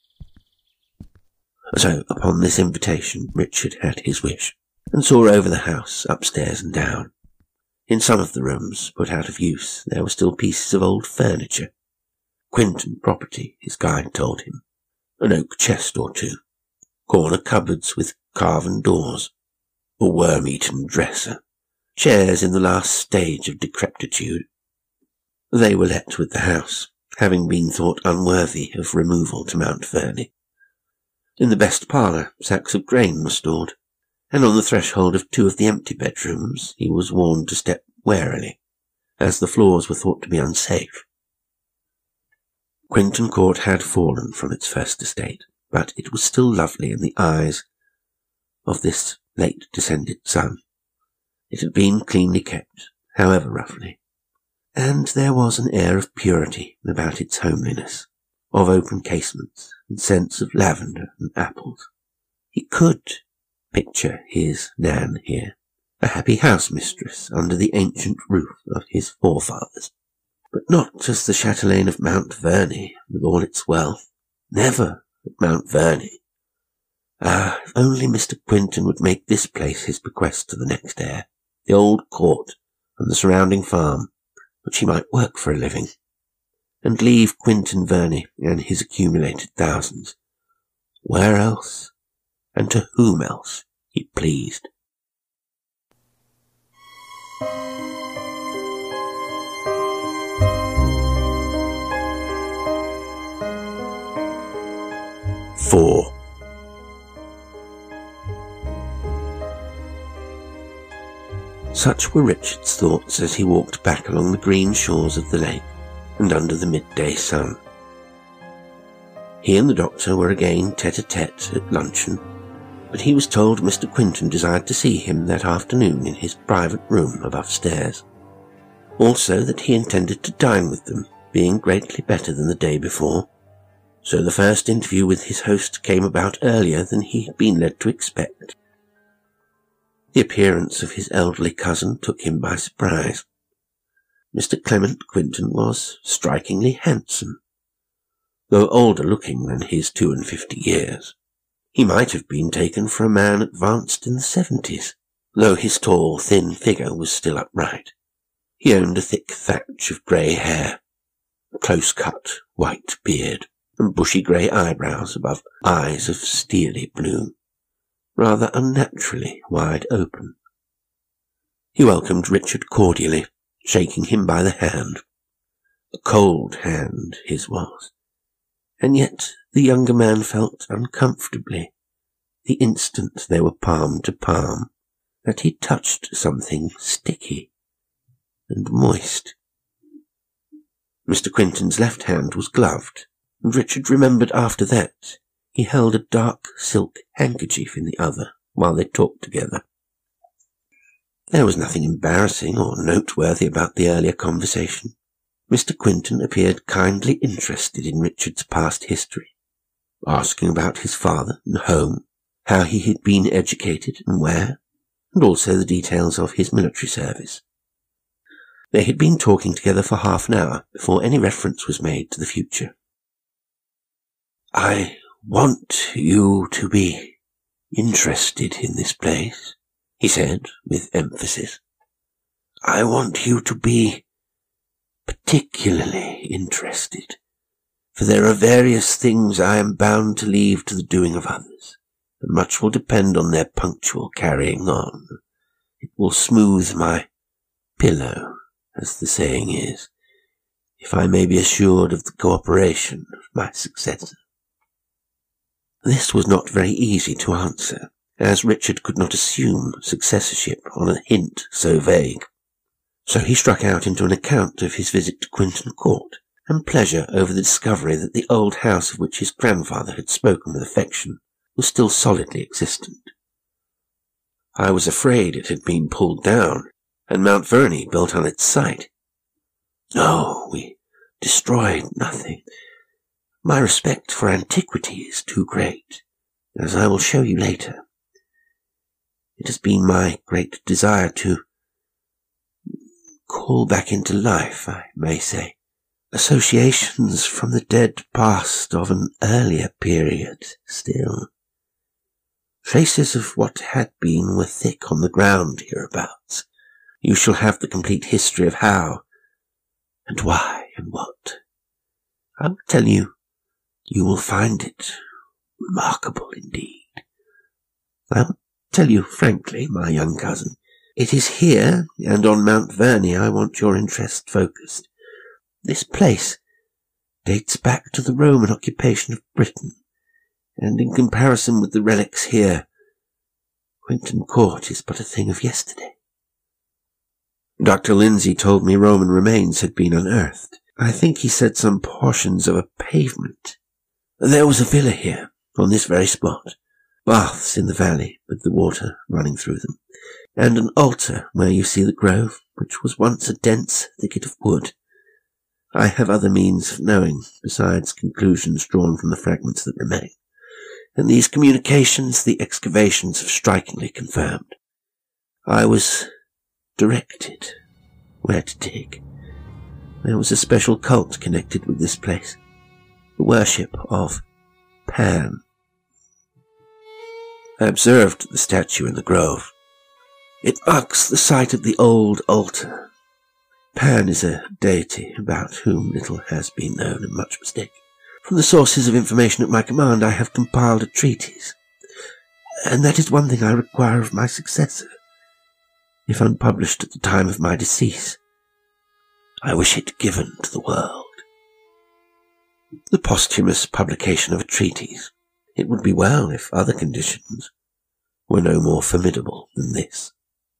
So, upon this invitation, Richard had his wish, and saw over the house, upstairs and down. In some of the rooms, put out of use, there were still pieces of old furniture. Quinton property, his guide told him. An oak chest or two, corner cupboards with carven doors, a worm-eaten dresser, chairs in the last stage of decrepitude. They were let with the house, having been thought unworthy of removal to Mount Verney. In the best parlour, sacks of grain were stored, and on the threshold of two of the empty bedrooms he was warned to step warily, as the floors were thought to be unsafe. Quinton Court had fallen from its first estate, but it was still lovely in the eyes of this late-descended son. It had been cleanly kept, however roughly, and there was an air of purity about its homeliness, of open casements and scents of lavender and apples. He could picture his Nan here, a happy house-mistress under the ancient roof of his forefathers, but not as the chatelaine of Mount Verney with all its wealth. Never at Mount Verney. Ah, if only Mister Quinton would make this place his bequest to the next heir, the old court and the surrounding farm, which he might work for a living, and leave Quinton Verney and his accumulated thousands, where else, and to whom else, he pleased. Four. Such were Richard's thoughts as he walked back along the green shores of the lake and under the midday sun. He and the doctor were again tete-a-tete at luncheon, but he was told Mister Quinton desired to see him that afternoon in his private room above stairs. Also that he intended to dine with them, being greatly better than the day before. So the first interview with his host came about earlier than he had been led to expect. The appearance of his elderly cousin took him by surprise. Mister Clement Quinton was strikingly handsome, though older-looking than his two-and-fifty years. He might have been taken for a man advanced in the seventies, though his tall, thin figure was still upright. He owned a thick thatch of grey hair, a close-cut white beard, and bushy grey eyebrows above eyes of steely blue, rather unnaturally wide open. He welcomed Richard cordially, shaking him by the hand. A cold hand his was, and yet the younger man felt uncomfortably, the instant they were palm to palm, that he touched something sticky and moist. Mister Quinton's left hand was gloved, and Richard remembered after that he held a dark silk handkerchief in the other while they talked together. There was nothing embarrassing or noteworthy about the earlier conversation. Mister Quinton appeared kindly interested in Richard's past history, asking about his father and home, how he had been educated and where, and also the details of his military service. They had been talking together for half an hour before any reference was made to the future. "I want you to be interested in this place," he said with emphasis. "I want you to be particularly interested, for there are various things I am bound to leave to the doing of others, and much will depend on their punctual carrying on. It will smooth my pillow, as the saying is, if I may be assured of the cooperation of my successor." This was not very easy to answer, as Richard could not assume successorship on a hint so vague. So he struck out into an account of his visit to Quinton Court, and pleasure over the discovery that the old house of which his grandfather had spoken with affection was still solidly existent. "I was afraid it had been pulled down, and Mount Verney built on its site." "No, we destroyed nothing. My respect for antiquity is too great, as I will show you later. It has been my great desire to call back into life, I may say, associations from the dead past of an earlier period still. Traces of what had been were thick on the ground hereabouts, you shall have the complete history of how, and why, and what. I will tell you, you will find it remarkable indeed. I will tell you frankly, my young cousin, it is here, and on Mount Verney, I want your interest focused. This place dates back to the Roman occupation of Britain, and in comparison with the relics here, Winton Court is but a thing of yesterday. Doctor Lindsay told me Roman remains had been unearthed. I think he said some portions of a pavement. There was a villa here, on this very spot, baths in the valley with the water running through them, and an altar where you see the grove, which was once a dense thicket of wood. I have other means of knowing, besides conclusions drawn from the fragments that remain, and these communications the excavations have strikingly confirmed. I was directed where to dig. There was a special cult connected with this place, the worship of Pan. I observed the statue in the grove. It marks the site of the old altar. Pan is a deity about whom little has been known and much mistaken. From the sources of information at my command, I have compiled a treatise, and that is one thing I require of my successor. If unpublished at the time of my decease, I wish it given to the world. The posthumous publication of a treatise. It would be well if other conditions were no more formidable than this.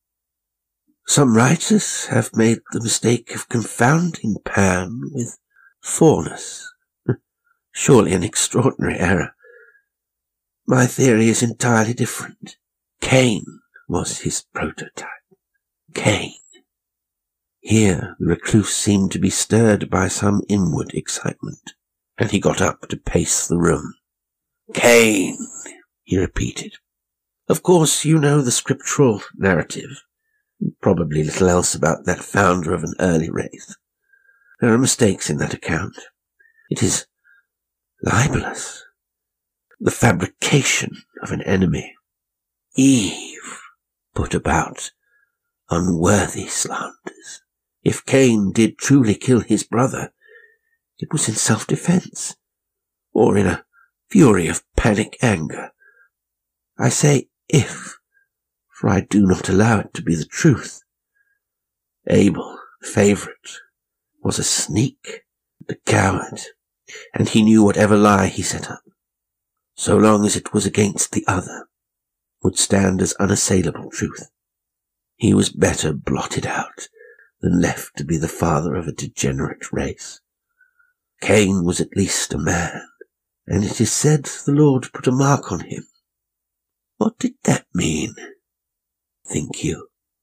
Some writers have made the mistake of confounding Pan with Faunus. Surely an extraordinary error. My theory is entirely different. Cain was his prototype. Cain. Here the recluse seemed to be stirred by some inward excitement, and he got up to pace the room. Cain, he repeated. Of course you know the scriptural narrative. Probably little else about that founder of an early race. There are mistakes in that account. It is libelous. The fabrication of an enemy. Eve put about unworthy slanders. If Cain did truly kill his brother, it was in self-defense, or in a fury of panic anger. I say if, for I do not allow it to be the truth. Abel, the favourite, was a sneak, a coward, and he knew whatever lie he set up, so long as it was against the other, would stand as unassailable truth. He was better blotted out than left to be the father of a degenerate race. Cain was at least a man, and it is said the Lord put a mark on him. What did that mean, think you?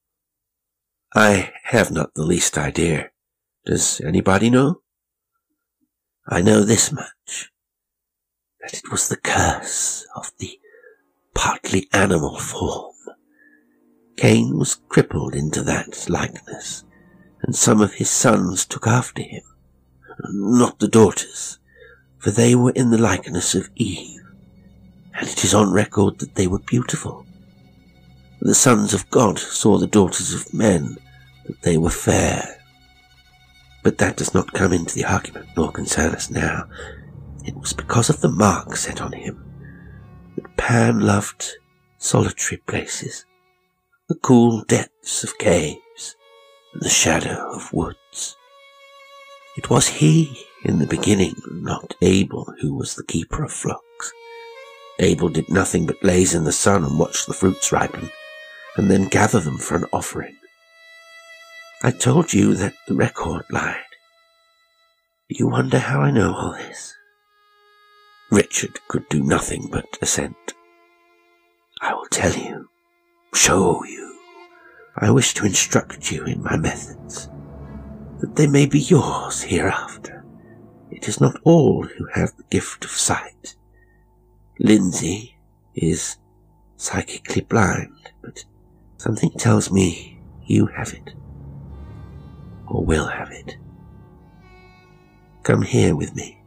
I have not the least idea. Does anybody know? I know this much, that it was the curse of the partly animal form. Cain was crippled into that likeness, and some of his sons took after him. Not the daughters, for they were in the likeness of Eve, and it is on record that they were beautiful. The sons of God saw the daughters of men, that they were fair. But that does not come into the argument, nor concern us now. It was because of the mark set on him that Pan loved solitary places, the cool depths of caves, and the shadow of woods. It was he, in the beginning, not Abel, who was the keeper of flocks. Abel did nothing but laze in the sun and watch the fruits ripen, and then gather them for an offering. I told you that the record lied. Do you wonder how I know all this? Richard could do nothing but assent. I will tell you, show you. I wish to instruct you in my methods, that they may be yours hereafter. It is not all who have the gift of sight. Lindsay is psychically blind, but something tells me you have it, or will have it. Come here with me.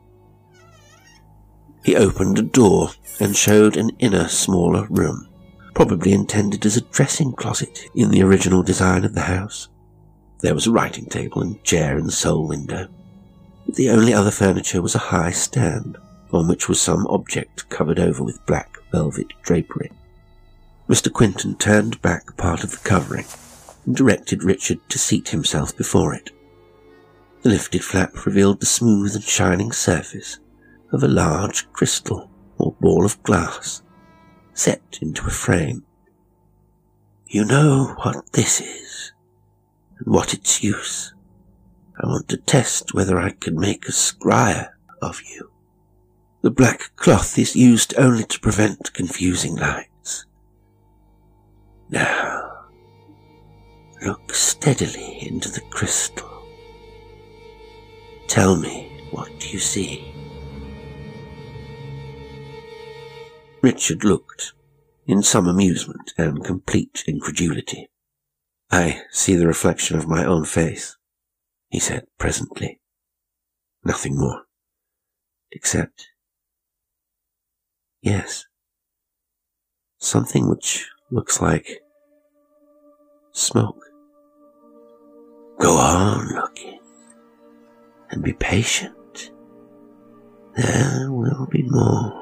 He opened a door and showed an inner, smaller room. probably intended as a dressing closet in the original design of the house. There was a writing table and chair in the sole window. The only other furniture was a high stand, on which was some object covered over with black velvet drapery. Mister Quinton turned back part of the covering and directed Richard to seat himself before it. The lifted flap revealed the smooth and shining surface of a large crystal or ball of glass, set into a frame. "You know what this is, and what its use. I want to test whether I can make a scryer of you. The black cloth is used only to prevent confusing lights. Now, look steadily into the crystal. Tell me what you see." Richard looked, in some amusement and complete incredulity. "I see the reflection of my own face," he said presently. "Nothing more. Except, yes, something which looks like smoke. Go on looking, and be patient. There will be more."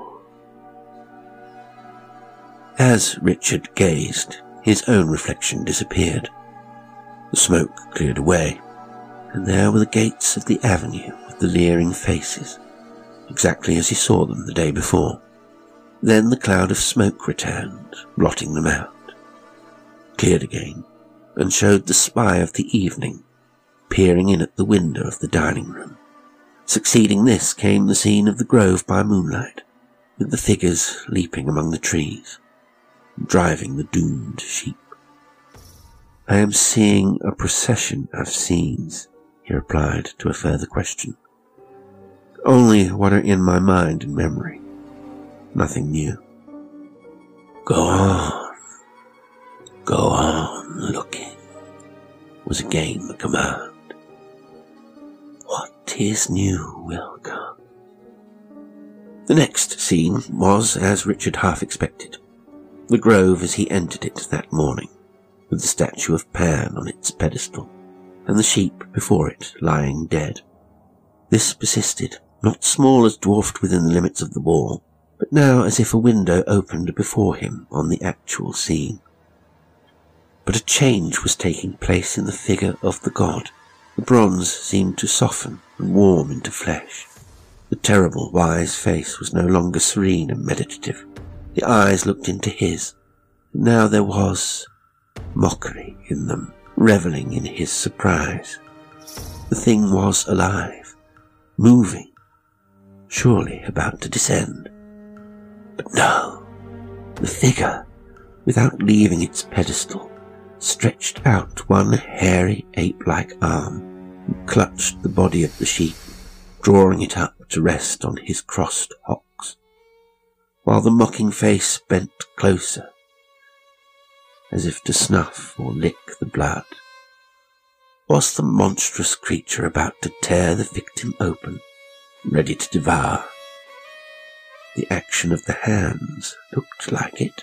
As Richard gazed, his own reflection disappeared. The smoke cleared away, and there were the gates of the avenue with the leering faces, exactly as he saw them the day before. Then the cloud of smoke returned, blotting them out, cleared again, and showed the spy of the evening, peering in at the window of the dining room. Succeeding this came the scene of the grove by moonlight, with the figures leaping among the trees, driving the doomed sheep. "I am seeing a procession of scenes," he replied to a further question. "Only what are in my mind and memory. Nothing new." "Go on, go on looking," was again the command. "What is new will come." The next scene was as Richard half expected. The grove as he entered it that morning, with the statue of Pan on its pedestal, and the sheep before it lying dead. This persisted, not small as dwarfed within the limits of the wall, but now as if a window opened before him on the actual scene. But a change was taking place in the figure of the god. The bronze seemed to soften and warm into flesh. The terrible, wise face was no longer serene and meditative. The eyes looked into his, and now there was mockery in them, revelling in his surprise. The thing was alive, moving, surely about to descend. But no, the figure, without leaving its pedestal, stretched out one hairy ape-like arm and clutched the body of the sheep, drawing it up to rest on his crossed hocks, while the mocking face bent closer, as if to snuff or lick the blood. Was the monstrous creature about to tear the victim open, ready to devour? The action of the hands looked like it.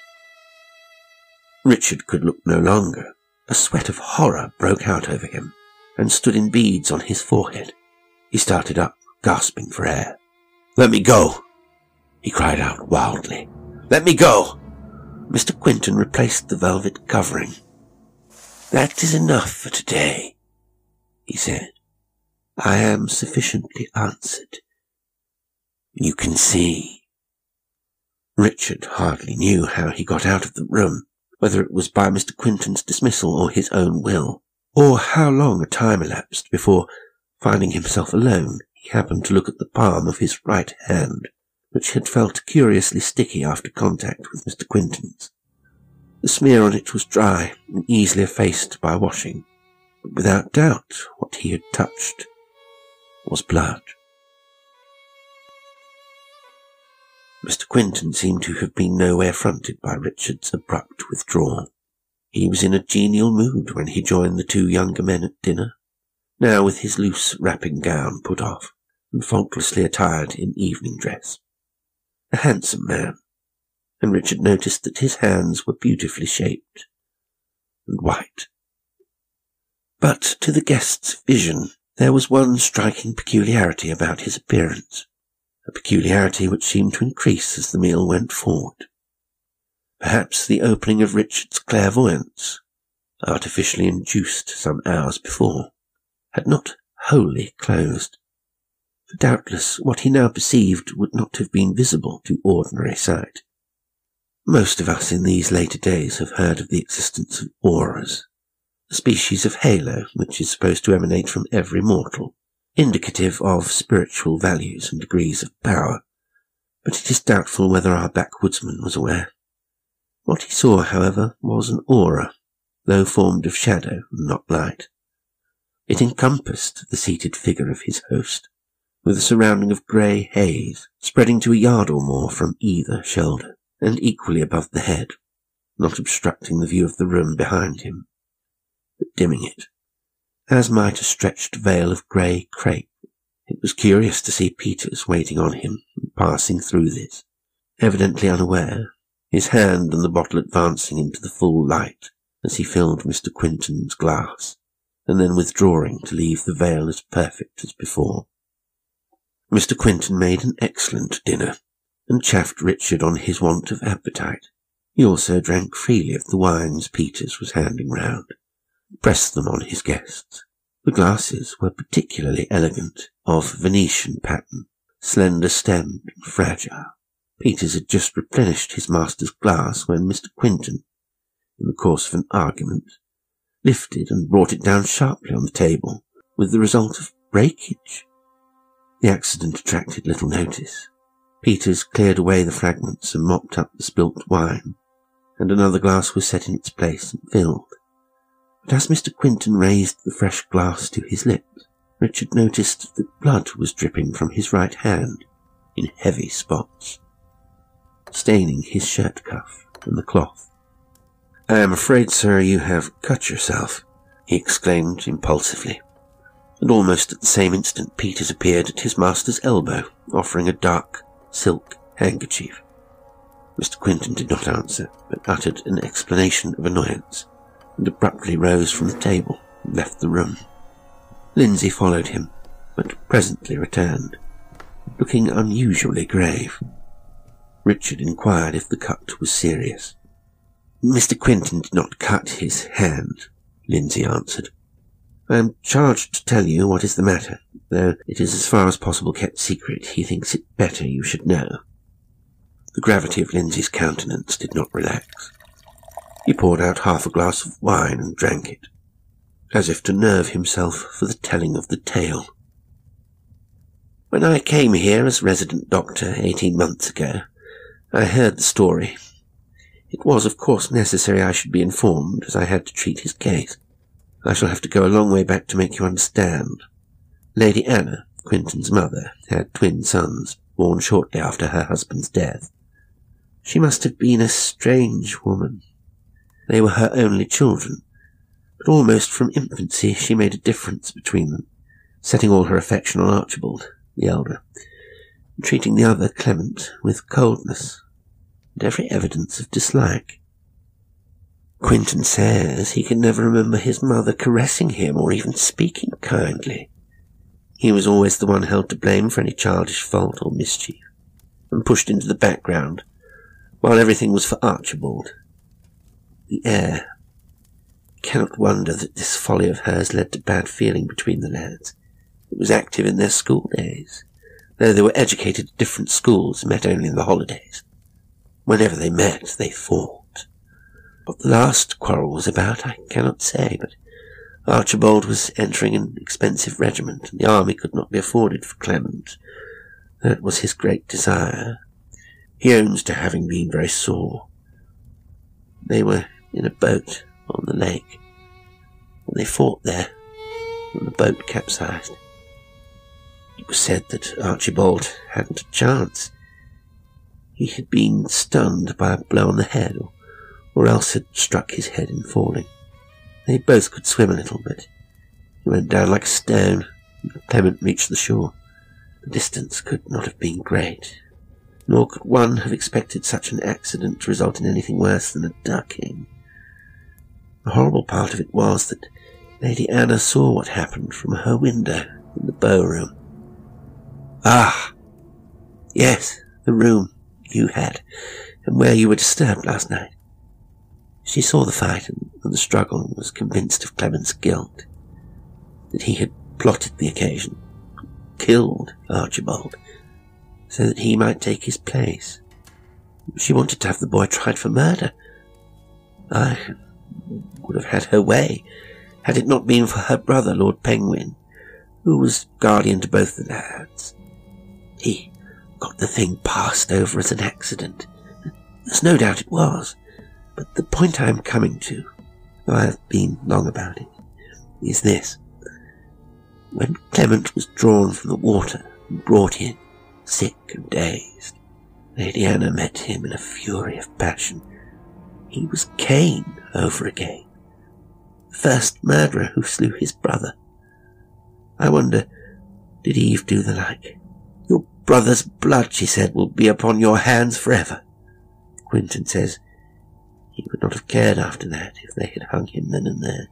Richard could look no longer. A sweat of horror broke out over him, and stood in beads on his forehead. He started up, gasping for air. "Let me go!" he cried out wildly. "Let me go!" Mister Quinton replaced the velvet covering. "That is enough for today," he said. "I am sufficiently answered. You can see." Richard hardly knew how he got out of the room, whether it was by Mister Quinton's dismissal or his own will, or how long a time elapsed before, finding himself alone, he happened to look at the palm of his right hand, which had felt curiously sticky after contact with Mister Quinton's. The smear on it was dry and easily effaced by washing, but without doubt what he had touched was blood. Mister Quinton seemed to have been nowhere fronted by Richard's abrupt withdrawal. He was in a genial mood when he joined the two younger men at dinner, now with his loose wrapping gown put off, and faultlessly attired in evening dress. A handsome man, and Richard noticed that his hands were beautifully shaped and white. But to the guest's vision, there was one striking peculiarity about his appearance, a peculiarity which seemed to increase as the meal went forward. Perhaps the opening of Richard's clairvoyance, artificially induced some hours before, had not wholly closed, for doubtless what he now perceived would not have been visible to ordinary sight. Most of us in these later days have heard of the existence of auras, a species of halo which is supposed to emanate from every mortal, indicative of spiritual values and degrees of power, but it is doubtful whether our backwoodsman was aware. What he saw, however, was an aura, though formed of shadow and not light. It encompassed the seated figure of his host, with a surrounding of grey haze spreading to a yard or more from either shoulder, and equally above the head, not obstructing the view of the room behind him, but dimming it, as might a stretched veil of grey crape. It was curious to see Peters waiting on him and passing through this, evidently unaware, his hand and the bottle advancing into the full light as he filled Mister Quinton's glass, and then withdrawing to leave the veil as perfect as before. Mister Quinton made an excellent dinner, and chaffed Richard on his want of appetite. He also drank freely of the wines Peters was handing round, and pressed them on his guests. The glasses were particularly elegant, of Venetian pattern, slender-stemmed and fragile. Peters had just replenished his master's glass when Mister Quinton, in the course of an argument, lifted and brought it down sharply on the table, with the result of breakage. The accident attracted little notice. Peters cleared away the fragments and mopped up the spilt wine, and another glass was set in its place and filled. But as Mister Quinton raised the fresh glass to his lips, Richard noticed that blood was dripping from his right hand in heavy spots, staining his shirt cuff and the cloth. "I am afraid, sir, you have cut yourself," he exclaimed impulsively, and almost at the same instant Peters appeared at his master's elbow, offering a dark silk handkerchief. Mister Quinton did not answer, but uttered an exclamation of annoyance, and abruptly rose from the table and left the room. Lindsay followed him, but presently returned, looking unusually grave. Richard inquired if the cut was serious. "Mister Quinton did not cut his hand," Lindsay answered. "I am charged to tell you what is the matter, though it is as far as possible kept secret. He thinks it better you should know." The gravity of Lindsay's countenance did not relax. He poured out half a glass of wine and drank it, as if to nerve himself for the telling of the tale. "When I came here as resident doctor eighteen months ago, I heard the story. It was, of course, necessary I should be informed, as I had to treat his case. I shall have to go a long way back to make you understand. Lady Anna, Quinton's mother, had twin sons, born shortly after her husband's death. She must have been a strange woman. They were her only children, but almost from infancy she made a difference between them, setting all her affection on Archibald, the elder, and treating the other, Clement, with coldness and every evidence of dislike. Quinton says he can never remember his mother caressing him or even speaking kindly. He was always the one held to blame for any childish fault or mischief, and pushed into the background, while everything was for Archibald, the heir. I cannot wonder that this folly of hers led to bad feeling between the lads. It was active in their school days, though they were educated at different schools and met only in the holidays. Whenever they met, they fought. What the last quarrel was about, I cannot say, but Archibald was entering an expensive regiment, and the army could not be afforded for Clement. That was his great desire. He owns to having been very sore. They were in a boat on the lake, and they fought there, and the boat capsized. It was said that Archibald hadn't a chance. He had been stunned by a blow on the head, or, or else had struck his head in falling. They both could swim a little, but he went down like a stone, and Clement reached the shore. The distance could not have been great. nor could one have expected such an accident to result in anything worse than a ducking. The horrible part of it was that Lady Anna saw what happened from her window in the bow-room. Ah, yes, the room you had, and where you were disturbed last night. She saw the fight and the struggle and was convinced of Clement's guilt, that he had plotted the occasion, killed Archibald, so that he might take his place. She wanted to have the boy tried for murder. I would have had her way, had it not been for her brother, Lord Penguin, who was guardian to both the lads. He got the thing passed over as an accident. There's no doubt it was, but the point I am coming to, though I have been long about it, is this. When Clement was drawn from the water and brought in, sick and dazed, Lady Anna met him in a fury of passion. He was Cain over again, the first murderer who slew his brother. I wonder, did Eve do the like? Your brother's blood, she said, will be upon your hands forever. Quentin says he would not have cared after that if they had hung him then and there.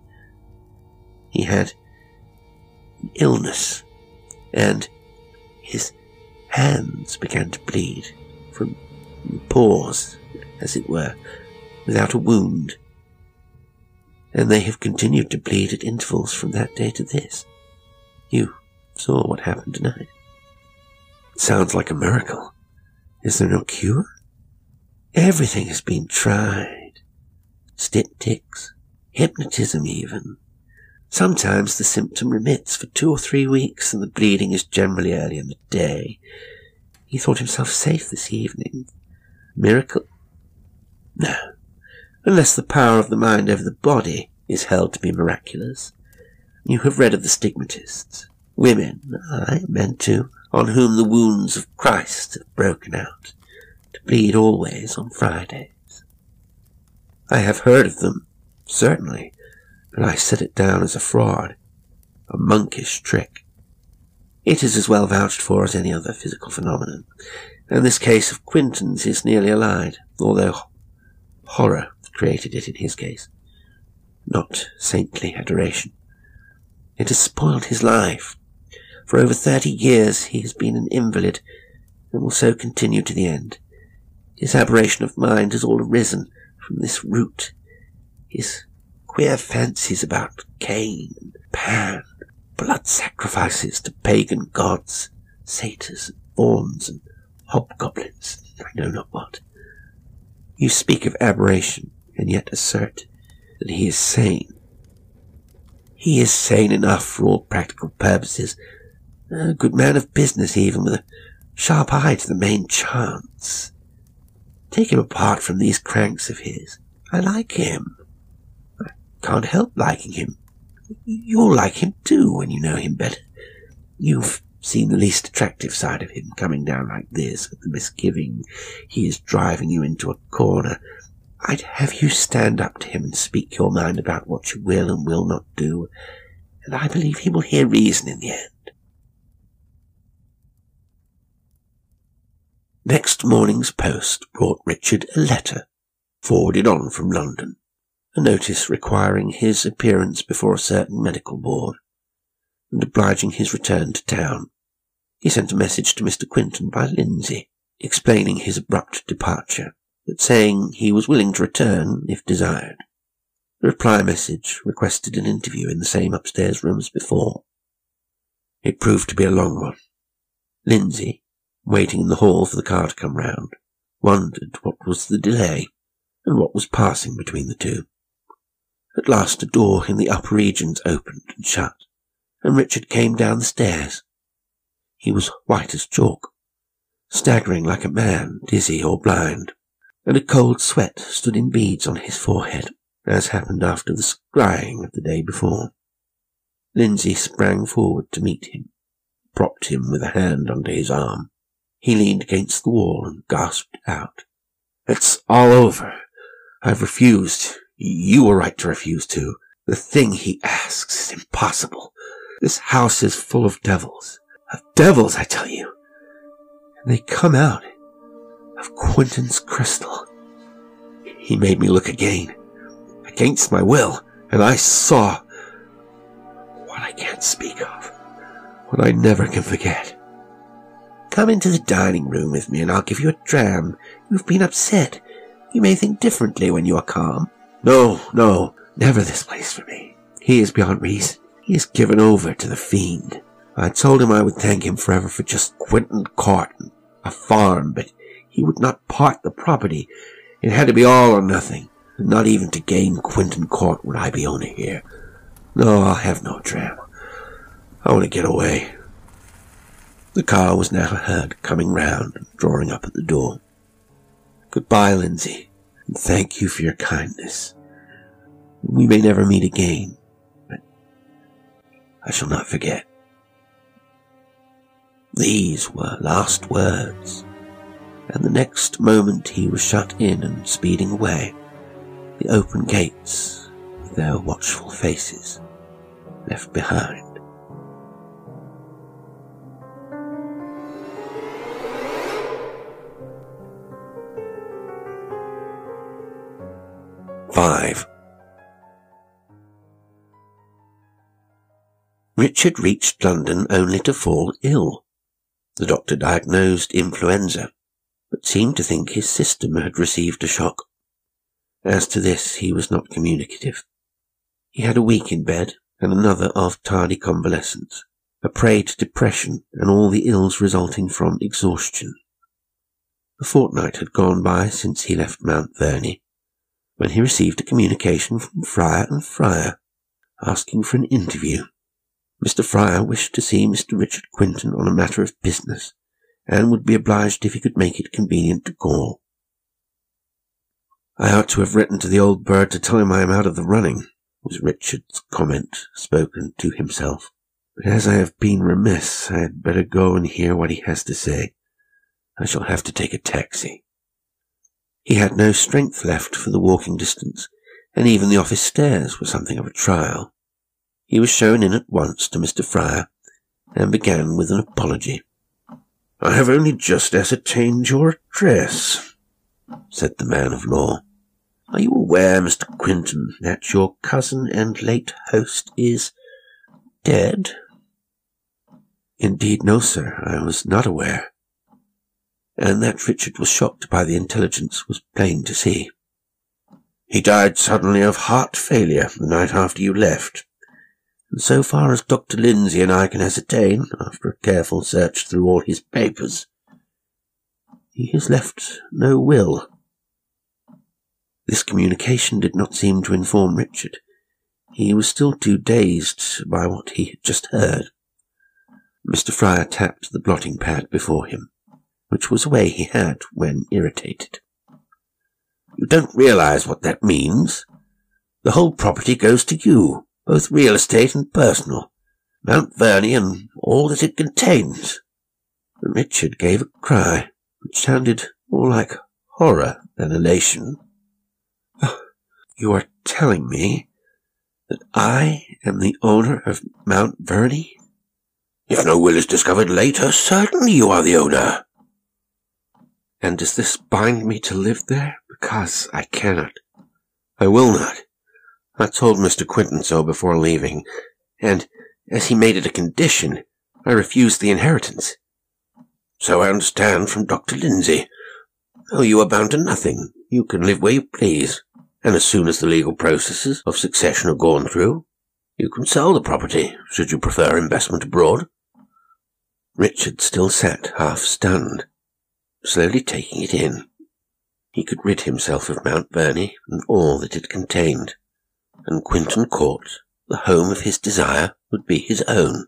He had an illness, and his hands began to bleed from pores, as it were, without a wound, and they have continued to bleed at intervals from that day to this. You saw what happened tonight. It sounds like a miracle. Is there no cure? Everything has been tried. Styptics, hypnotism even. Sometimes the symptom remits for two or three weeks and the bleeding is generally early in the day. He thought himself safe this evening. Miracle? No. Unless the power of the mind over the body is held to be miraculous. You have read of the stigmatists. Women, aye, men too, on whom the wounds of Christ have broken out, to bleed always on Fridays. I have heard of them, certainly, but I set it down as a fraud, a monkish trick. It is as well vouched for as any other physical phenomenon, and this case of Quentin's is nearly allied, although horror created it in his case, not saintly adoration. It has spoiled his life. For over thirty years he has been an invalid, and will so continue to the end. His aberration of mind has all arisen from this root. His queer fancies about Cain and Pan, blood sacrifices to pagan gods, satyrs, fauns, and hobgoblins, I know not what. You speak of aberration, and yet assert that he is sane. He is sane enough for all practical purposes, a good man of business even, with a sharp eye to the main chance. Take him apart from these cranks of his. I like him. I can't help liking him. You'll like him too when you know him better. You've seen the least attractive side of him coming down like this, with the misgiving he is driving you into a corner. I'd have you stand up to him and speak your mind about what you will and will not do, and I believe he will hear reason in the end. Next morning's post brought Richard a letter, forwarded on from London, a notice requiring his appearance before a certain medical board, and obliging his return to town. He sent a message to Mister Quentin by Lindsay, explaining his abrupt departure, but saying he was willing to return if desired. The reply message requested an interview in the same upstairs room as before. It proved to be a long one. Lindsay, waiting in the hall for the car to come round, wondered what was the delay, and what was passing between the two. At last a door in the upper regions opened and shut, and Richard came down the stairs. He was white as chalk, staggering like a man dizzy or blind, and a cold sweat stood in beads on his forehead, as happened after the scrying of the day before. Lindsay sprang forward to meet him, propped him with a hand under his arm. He leaned against the wall and gasped out, "It's all over. I've refused. You were right to refuse too. The thing he asks is impossible. This house is full of devils. Of devils, I tell you. And they come out of Quentin's crystal. He made me look again, against my will, and I saw what I can't speak of, what I never can forget. Come into the dining room with me and I'll give you a dram. You've been upset. You may think differently when you are calm. No, no, never this place for me. He is beyond reason. He is given over to the fiend. I told him I would thank him forever for just Quentin Court, a farm, but he would not part the property. It had to be all or nothing. Not even to gain Quentin Court would I be owner here. No, I'll have no dram. I want to get away. The car was now heard coming round and drawing up at the door. Goodbye, Lindsay, and thank you for your kindness. We may never meet again, but I shall not forget. These were last words, and the next moment he was shut in and speeding away, the open gates, with their watchful faces, left behind. Five. Richard reached London only to fall ill. The doctor diagnosed influenza, but seemed to think his system had received a shock. As to this, he was not communicative. He had a week in bed, and another of tardy convalescence, a prey to depression and all the ills resulting from exhaustion. A fortnight had gone by since he left Mount Verney, when he received a communication from Fryer and Fryer, asking for an interview. Mister Fryer wished to see Mister Richard Quinton on a matter of business, and would be obliged if he could make it convenient to call. I ought to have written to the old bird to tell him I am out of the running, was Richard's comment, spoken to himself. But as I have been remiss, I had better go and hear what he has to say. I shall have to take a taxi. He had no strength left for the walking distance, and even the office stairs were something of a trial. He was shown in at once to Mister Fryer, and began with an apology. "I have only just ascertained your address," said the man of law. "Are you aware, Mister Quinton, that your cousin and late host is dead?" "Indeed, no, sir, I was not aware." And that Richard was shocked by the intelligence was plain to see. "He died suddenly of heart failure the night after you left. And so far as Doctor Lindsay and I can ascertain, after a careful search through all his papers, he has left no will." This communication did not seem to inform Richard. He was still too dazed by what he had just heard. Mister Fryer tapped the blotting pad before him, which was a way he had when irritated. "You don't realize what that means. The whole property goes to you, both real estate and personal, Mount Verney and all that it contains." Richard gave a cry, which sounded more like horror than elation. "Oh, you are telling me that I am the owner of Mount Verney?" "If no will is discovered later, certainly you are the owner." "And does this bind me to live there? Because I cannot. I will not. I told Mister Quinton so before leaving, and, as he made it a condition, I refused the inheritance." "So I understand from Doctor Lindsay. Oh, you are bound to nothing. You can live where you please, and as soon as the legal processes of succession are gone through, you can sell the property, should you prefer investment abroad." Richard still sat half-stunned, slowly taking it in. He could rid himself of Mount Verney and all that it contained, and Quentin Court, the home of his desire, would be his own.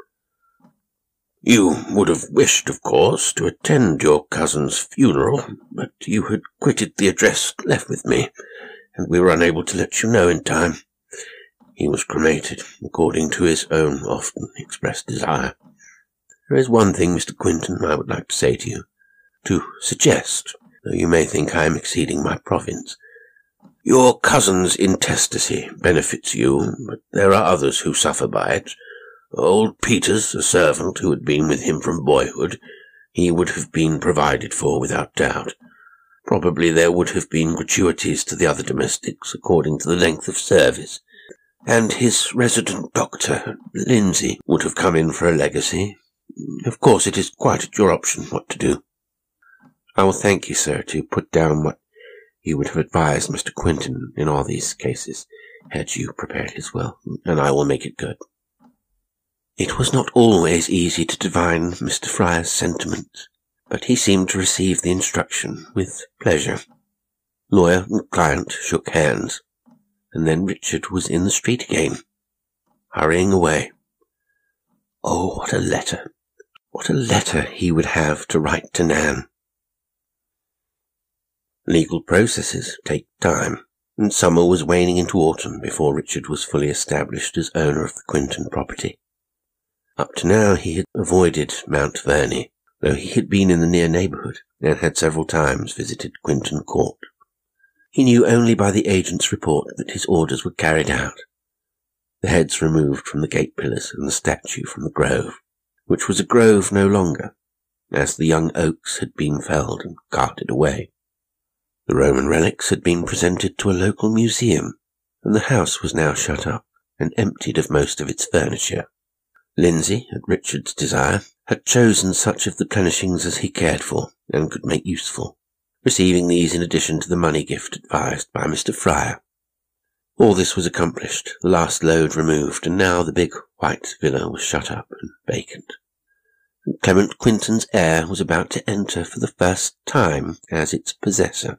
"You would have wished, of course, to attend your cousin's funeral, but you had quitted the address left with me, and we were unable to let you know in time. He was cremated, according to his own often expressed desire. There is one thing, Mister Quinton, I would like to say to you, to suggest, though you may think I am exceeding my province. Your cousin's intestacy benefits you, but there are others who suffer by it. Old Peters, a servant who had been with him from boyhood, He would have been provided for without doubt. Probably there would have been gratuities to the other domestics according to the length of service, and his resident doctor, Lindsay, would have come in for a legacy. Of course, it is quite at your option what to do. I will thank you, sir, to put down what you would have advised Mister Quinton in all these cases, had you prepared his will, and I will make it good. It was not always easy to divine Mister Friar's sentiments, but he seemed to receive the instruction with pleasure. Lawyer and client shook hands, and then Richard was in the street again, hurrying away. Oh, what a letter! What a letter he would have to write to Nan! Legal processes take time, and summer was waning into autumn before Richard was fully established as owner of the Quinton property. Up to now he had avoided Mount Verney, though he had been in the near neighbourhood and had several times visited Quinton Court. He knew only by the agent's report that his orders were carried out, the heads removed from the gate pillars and the statue from the grove, which was a grove no longer, as the young oaks had been felled and carted away. The Roman relics had been presented to a local museum, and the house was now shut up and emptied of most of its furniture. Lindsay, at Richard's desire, had chosen such of the plenishings as he cared for and could make useful, receiving these in addition to the money gift advised by Mister Friar. All this was accomplished, the last load removed, and now the big white villa was shut up and vacant. And Clement Quinton's heir was about to enter for the first time as its possessor.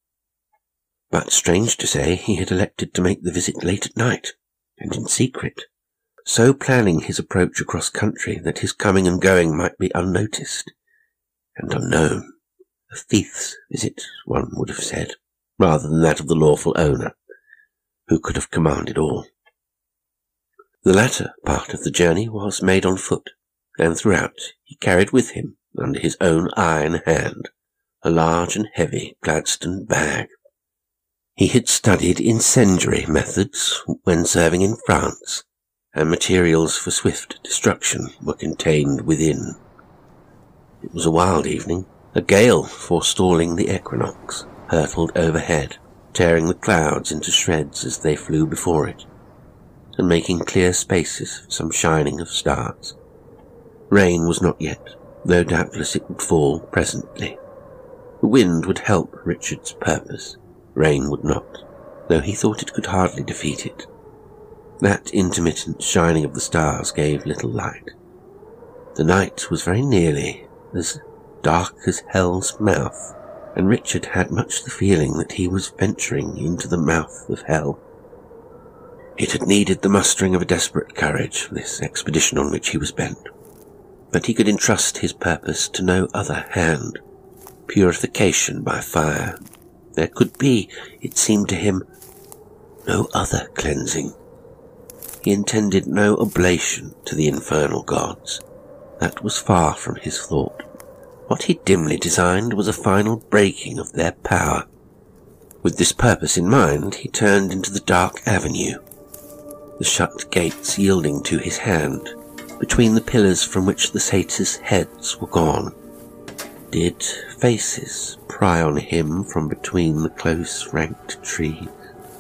But strange to say, he had elected to make the visit late at night, and in secret, so planning his approach across country that his coming and going might be unnoticed and unknown. A thief's visit, one would have said, rather than that of the lawful owner, who could have commanded all. The latter part of the journey was made on foot, and throughout he carried with him, under his own iron hand, a large and heavy Gladstone bag. He had studied incendiary methods when serving in France, and materials for swift destruction were contained within. It was a wild evening. A gale, forestalling the equinox, hurtled overhead, tearing the clouds into shreds as they flew before it, and making clear spaces for some shining of stars. Rain was not yet, though doubtless it would fall presently. The wind would help Richard's purpose. Rain would not, though he thought it could hardly defeat it. That intermittent shining of the stars gave little light. The night was very nearly as dark as hell's mouth, and Richard had much the feeling that he was venturing into the mouth of hell. It had needed the mustering of a desperate courage, this expedition on which he was bent, but he could entrust his purpose to no other hand. Purification by fire. There could be, it seemed to him, no other cleansing. He intended no oblation to the infernal gods. That was far from his thought. What he dimly designed was a final breaking of their power. With this purpose in mind, he turned into the dark avenue, the shut gates yielding to his hand, between the pillars from which the satyrs' heads were gone. Did faces pry on him from between the close-ranked trees?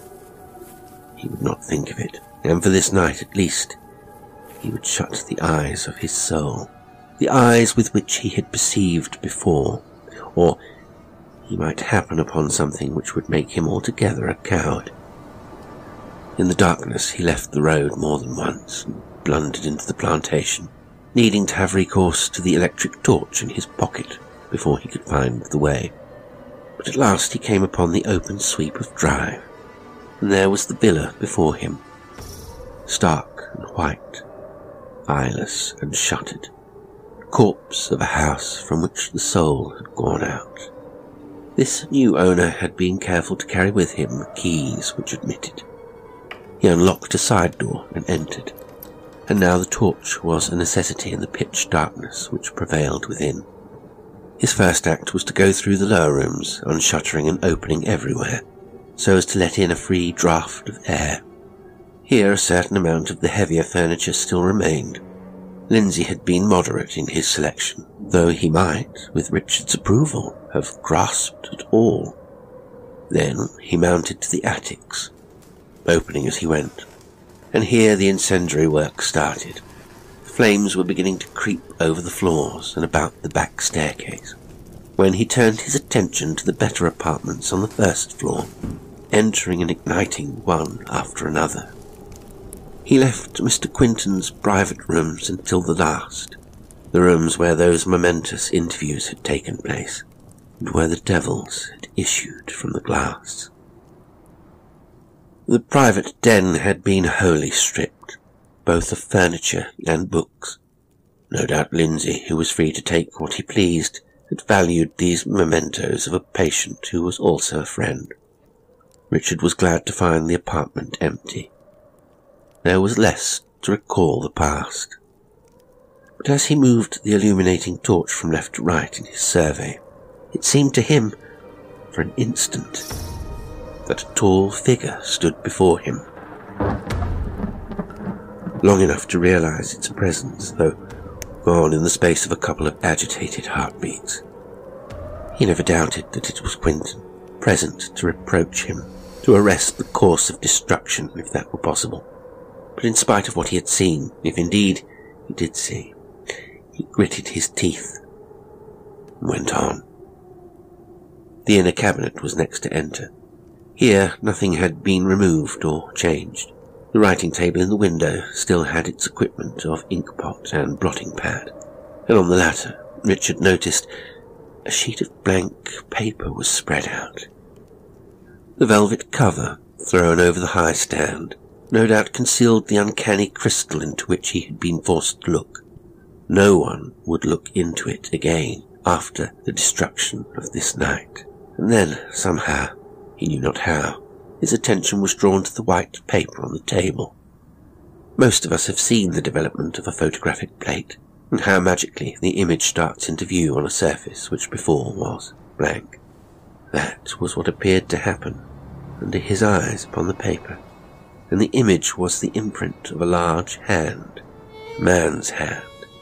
He would not think of it, and for this night at least, he would shut the eyes of his soul, the eyes with which he had perceived before, or he might happen upon something which would make him altogether a coward. In the darkness he left the road more than once, and blundered into the plantation, needing to have recourse to the electric torch in his pocket before he could find the way. But at last he came upon the open sweep of drive, and there was the villa before him, stark and white, eyeless and shuttered, corpse of a house from which the soul had gone out. This new owner had been careful to carry with him keys which admitted. He unlocked a side door and entered, and now the torch was a necessity in the pitch darkness which prevailed within. His first act was to go through the lower rooms, unshuttering and opening everywhere, so as to let in a free draught of air. Here a certain amount of the heavier furniture still remained, Lindsay had been moderate in his selection, though he might, with Richard's approval, have grasped at all. Then he mounted to the attics, opening as he went, and here the incendiary work started. Flames were beginning to creep over the floors and about the back staircase, when he turned his attention to the better apartments on the first floor, entering and igniting one after another. He left Mister Quinton's private rooms until the last, the rooms where those momentous interviews had taken place, and where the devils had issued from the glass. The private den had been wholly stripped, both of furniture and books. No doubt Lindsay, who was free to take what he pleased, had valued these mementos of a patient who was also a friend. Richard was glad to find the apartment empty. There was less to recall the past. But as he moved the illuminating torch from left to right in his survey, it seemed to him, for an instant, that a tall figure stood before him. Long enough to realize its presence, though gone in the space of a couple of agitated heartbeats. He never doubted that it was Quinton, present to reproach him, to arrest the course of destruction if that were possible. But in spite of what he had seen, if indeed he did see, he gritted his teeth and went on. The inner cabinet was next to enter. Here nothing had been removed or changed. The writing table in the window still had its equipment of inkpot and blotting pad, and on the latter Richard noticed a sheet of blank paper was spread out. The velvet cover, thrown over the high stand, no doubt concealed the uncanny crystal into which he had been forced to look. No one would look into it again after the destruction of this night. And then, somehow, he knew not how, his attention was drawn to the white paper on the table. Most of us have seen the development of a photographic plate, and how magically the image starts into view on a surface which before was blank. That was what appeared to happen under his eyes upon the paper, and the image was the imprint of a large hand, a man's hand,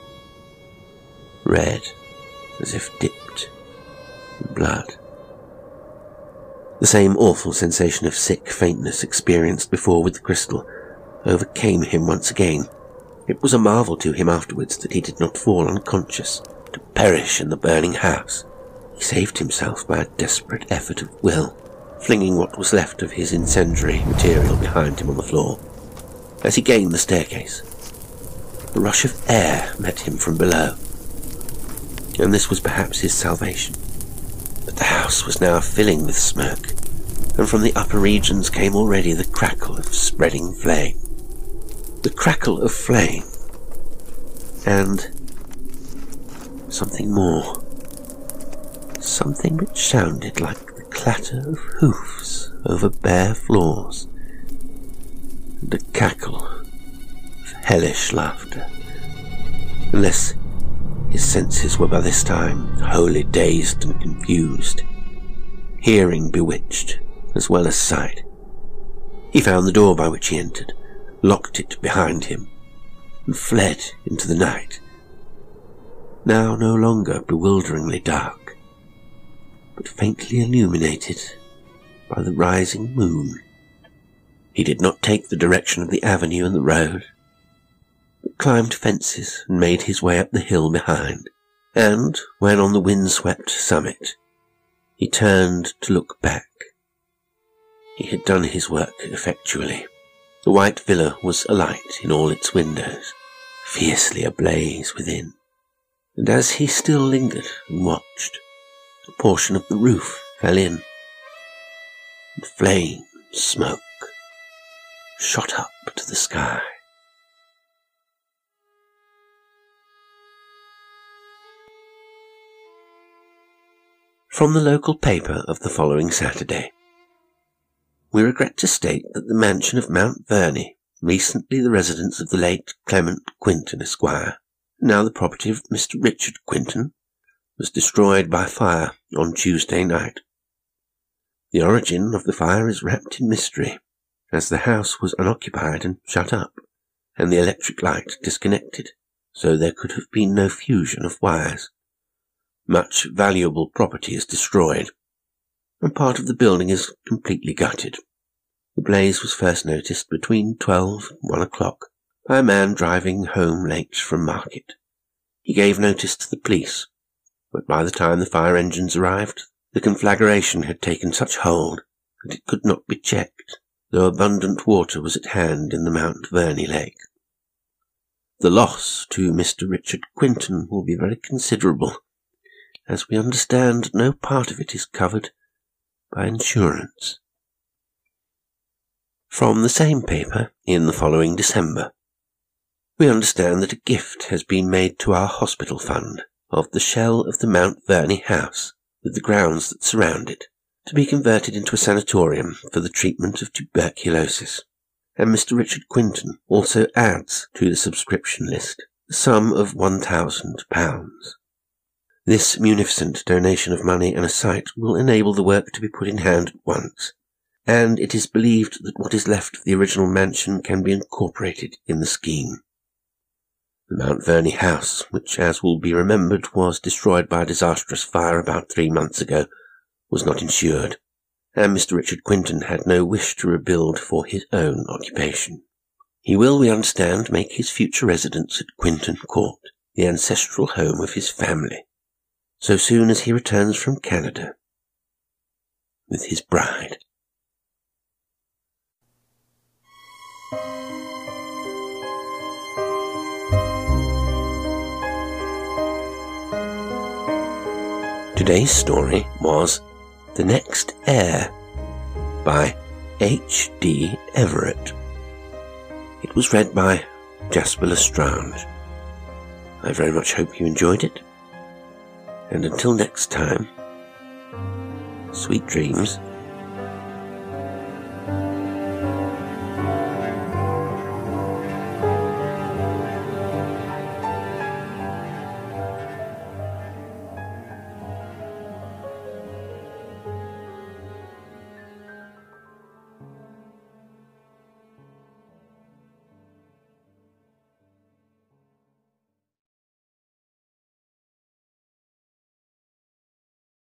red as if dipped in blood. The same awful sensation of sick faintness experienced before with the crystal overcame him once again. It was a marvel to him afterwards that he did not fall unconscious, to perish in the burning house. He saved himself by a desperate effort of will, flinging what was left of his incendiary material behind him on the floor. As he gained the staircase, a rush of air met him from below, and this was perhaps his salvation. But the house was now filling with smoke, and from the upper regions came already the crackle of spreading flame. The crackle of flame, and something more. Something which sounded like the clatter of hoofs over bare floors, and a cackle of hellish laughter. Unless his senses were by this time wholly dazed and confused, hearing bewitched as well as sight. He found the door by which he entered, locked it behind him, and fled into the night, now no longer bewilderingly dark, but faintly illuminated by the rising moon. He did not take the direction of the avenue and the road, but climbed fences and made his way up the hill behind, and, when on the wind-swept summit, he turned to look back. He had done his work effectually. The white villa was alight in all its windows, fiercely ablaze within, and as he still lingered and watched, a portion of the roof fell in, and flame and smoke shot up to the sky. From the local paper of the following Saturday. We regret to state that the mansion of Mount Verney, recently the residence of the late Clement Quinton, Esquire, now the property of Mister Richard Quinton, was destroyed by fire on Tuesday night. The origin of the fire is wrapped in mystery, as the house was unoccupied and shut up, and the electric light disconnected, so there could have been no fusion of wires. Much valuable property is destroyed, and part of the building is completely gutted. The blaze was first noticed between twelve and one o'clock by a man driving home late from market. He gave notice to the police, but by the time the fire engines arrived, the conflagration had taken such hold that it could not be checked, though abundant water was at hand in the Mount Verney lake. The loss to Mister Richard Quinton will be very considerable, as we understand no part of it is covered by insurance. From the same paper, in the following December, we understand that a gift has been made to our hospital fund of the shell of the Mount Verney house, with the grounds that surround it, to be converted into a sanatorium for the treatment of tuberculosis, and Mister Richard Quinton also adds to the subscription list the sum of one thousand pounds. This munificent donation of money and a site will enable the work to be put in hand at once, and it is believed that what is left of the original mansion can be incorporated in the scheme. The Mount Verney house, which, as will be remembered, was destroyed by a disastrous fire about three months ago, was not insured, and Mister Richard Quinton had no wish to rebuild for his own occupation. He will, we understand, make his future residence at Quinton Court, the ancestral home of his family, so soon as he returns from Canada with his bride. Today's story was The Next Heir by H D Everett. It was read by Jasper Lestrange. I very much hope you enjoyed it, and until next time, sweet dreams.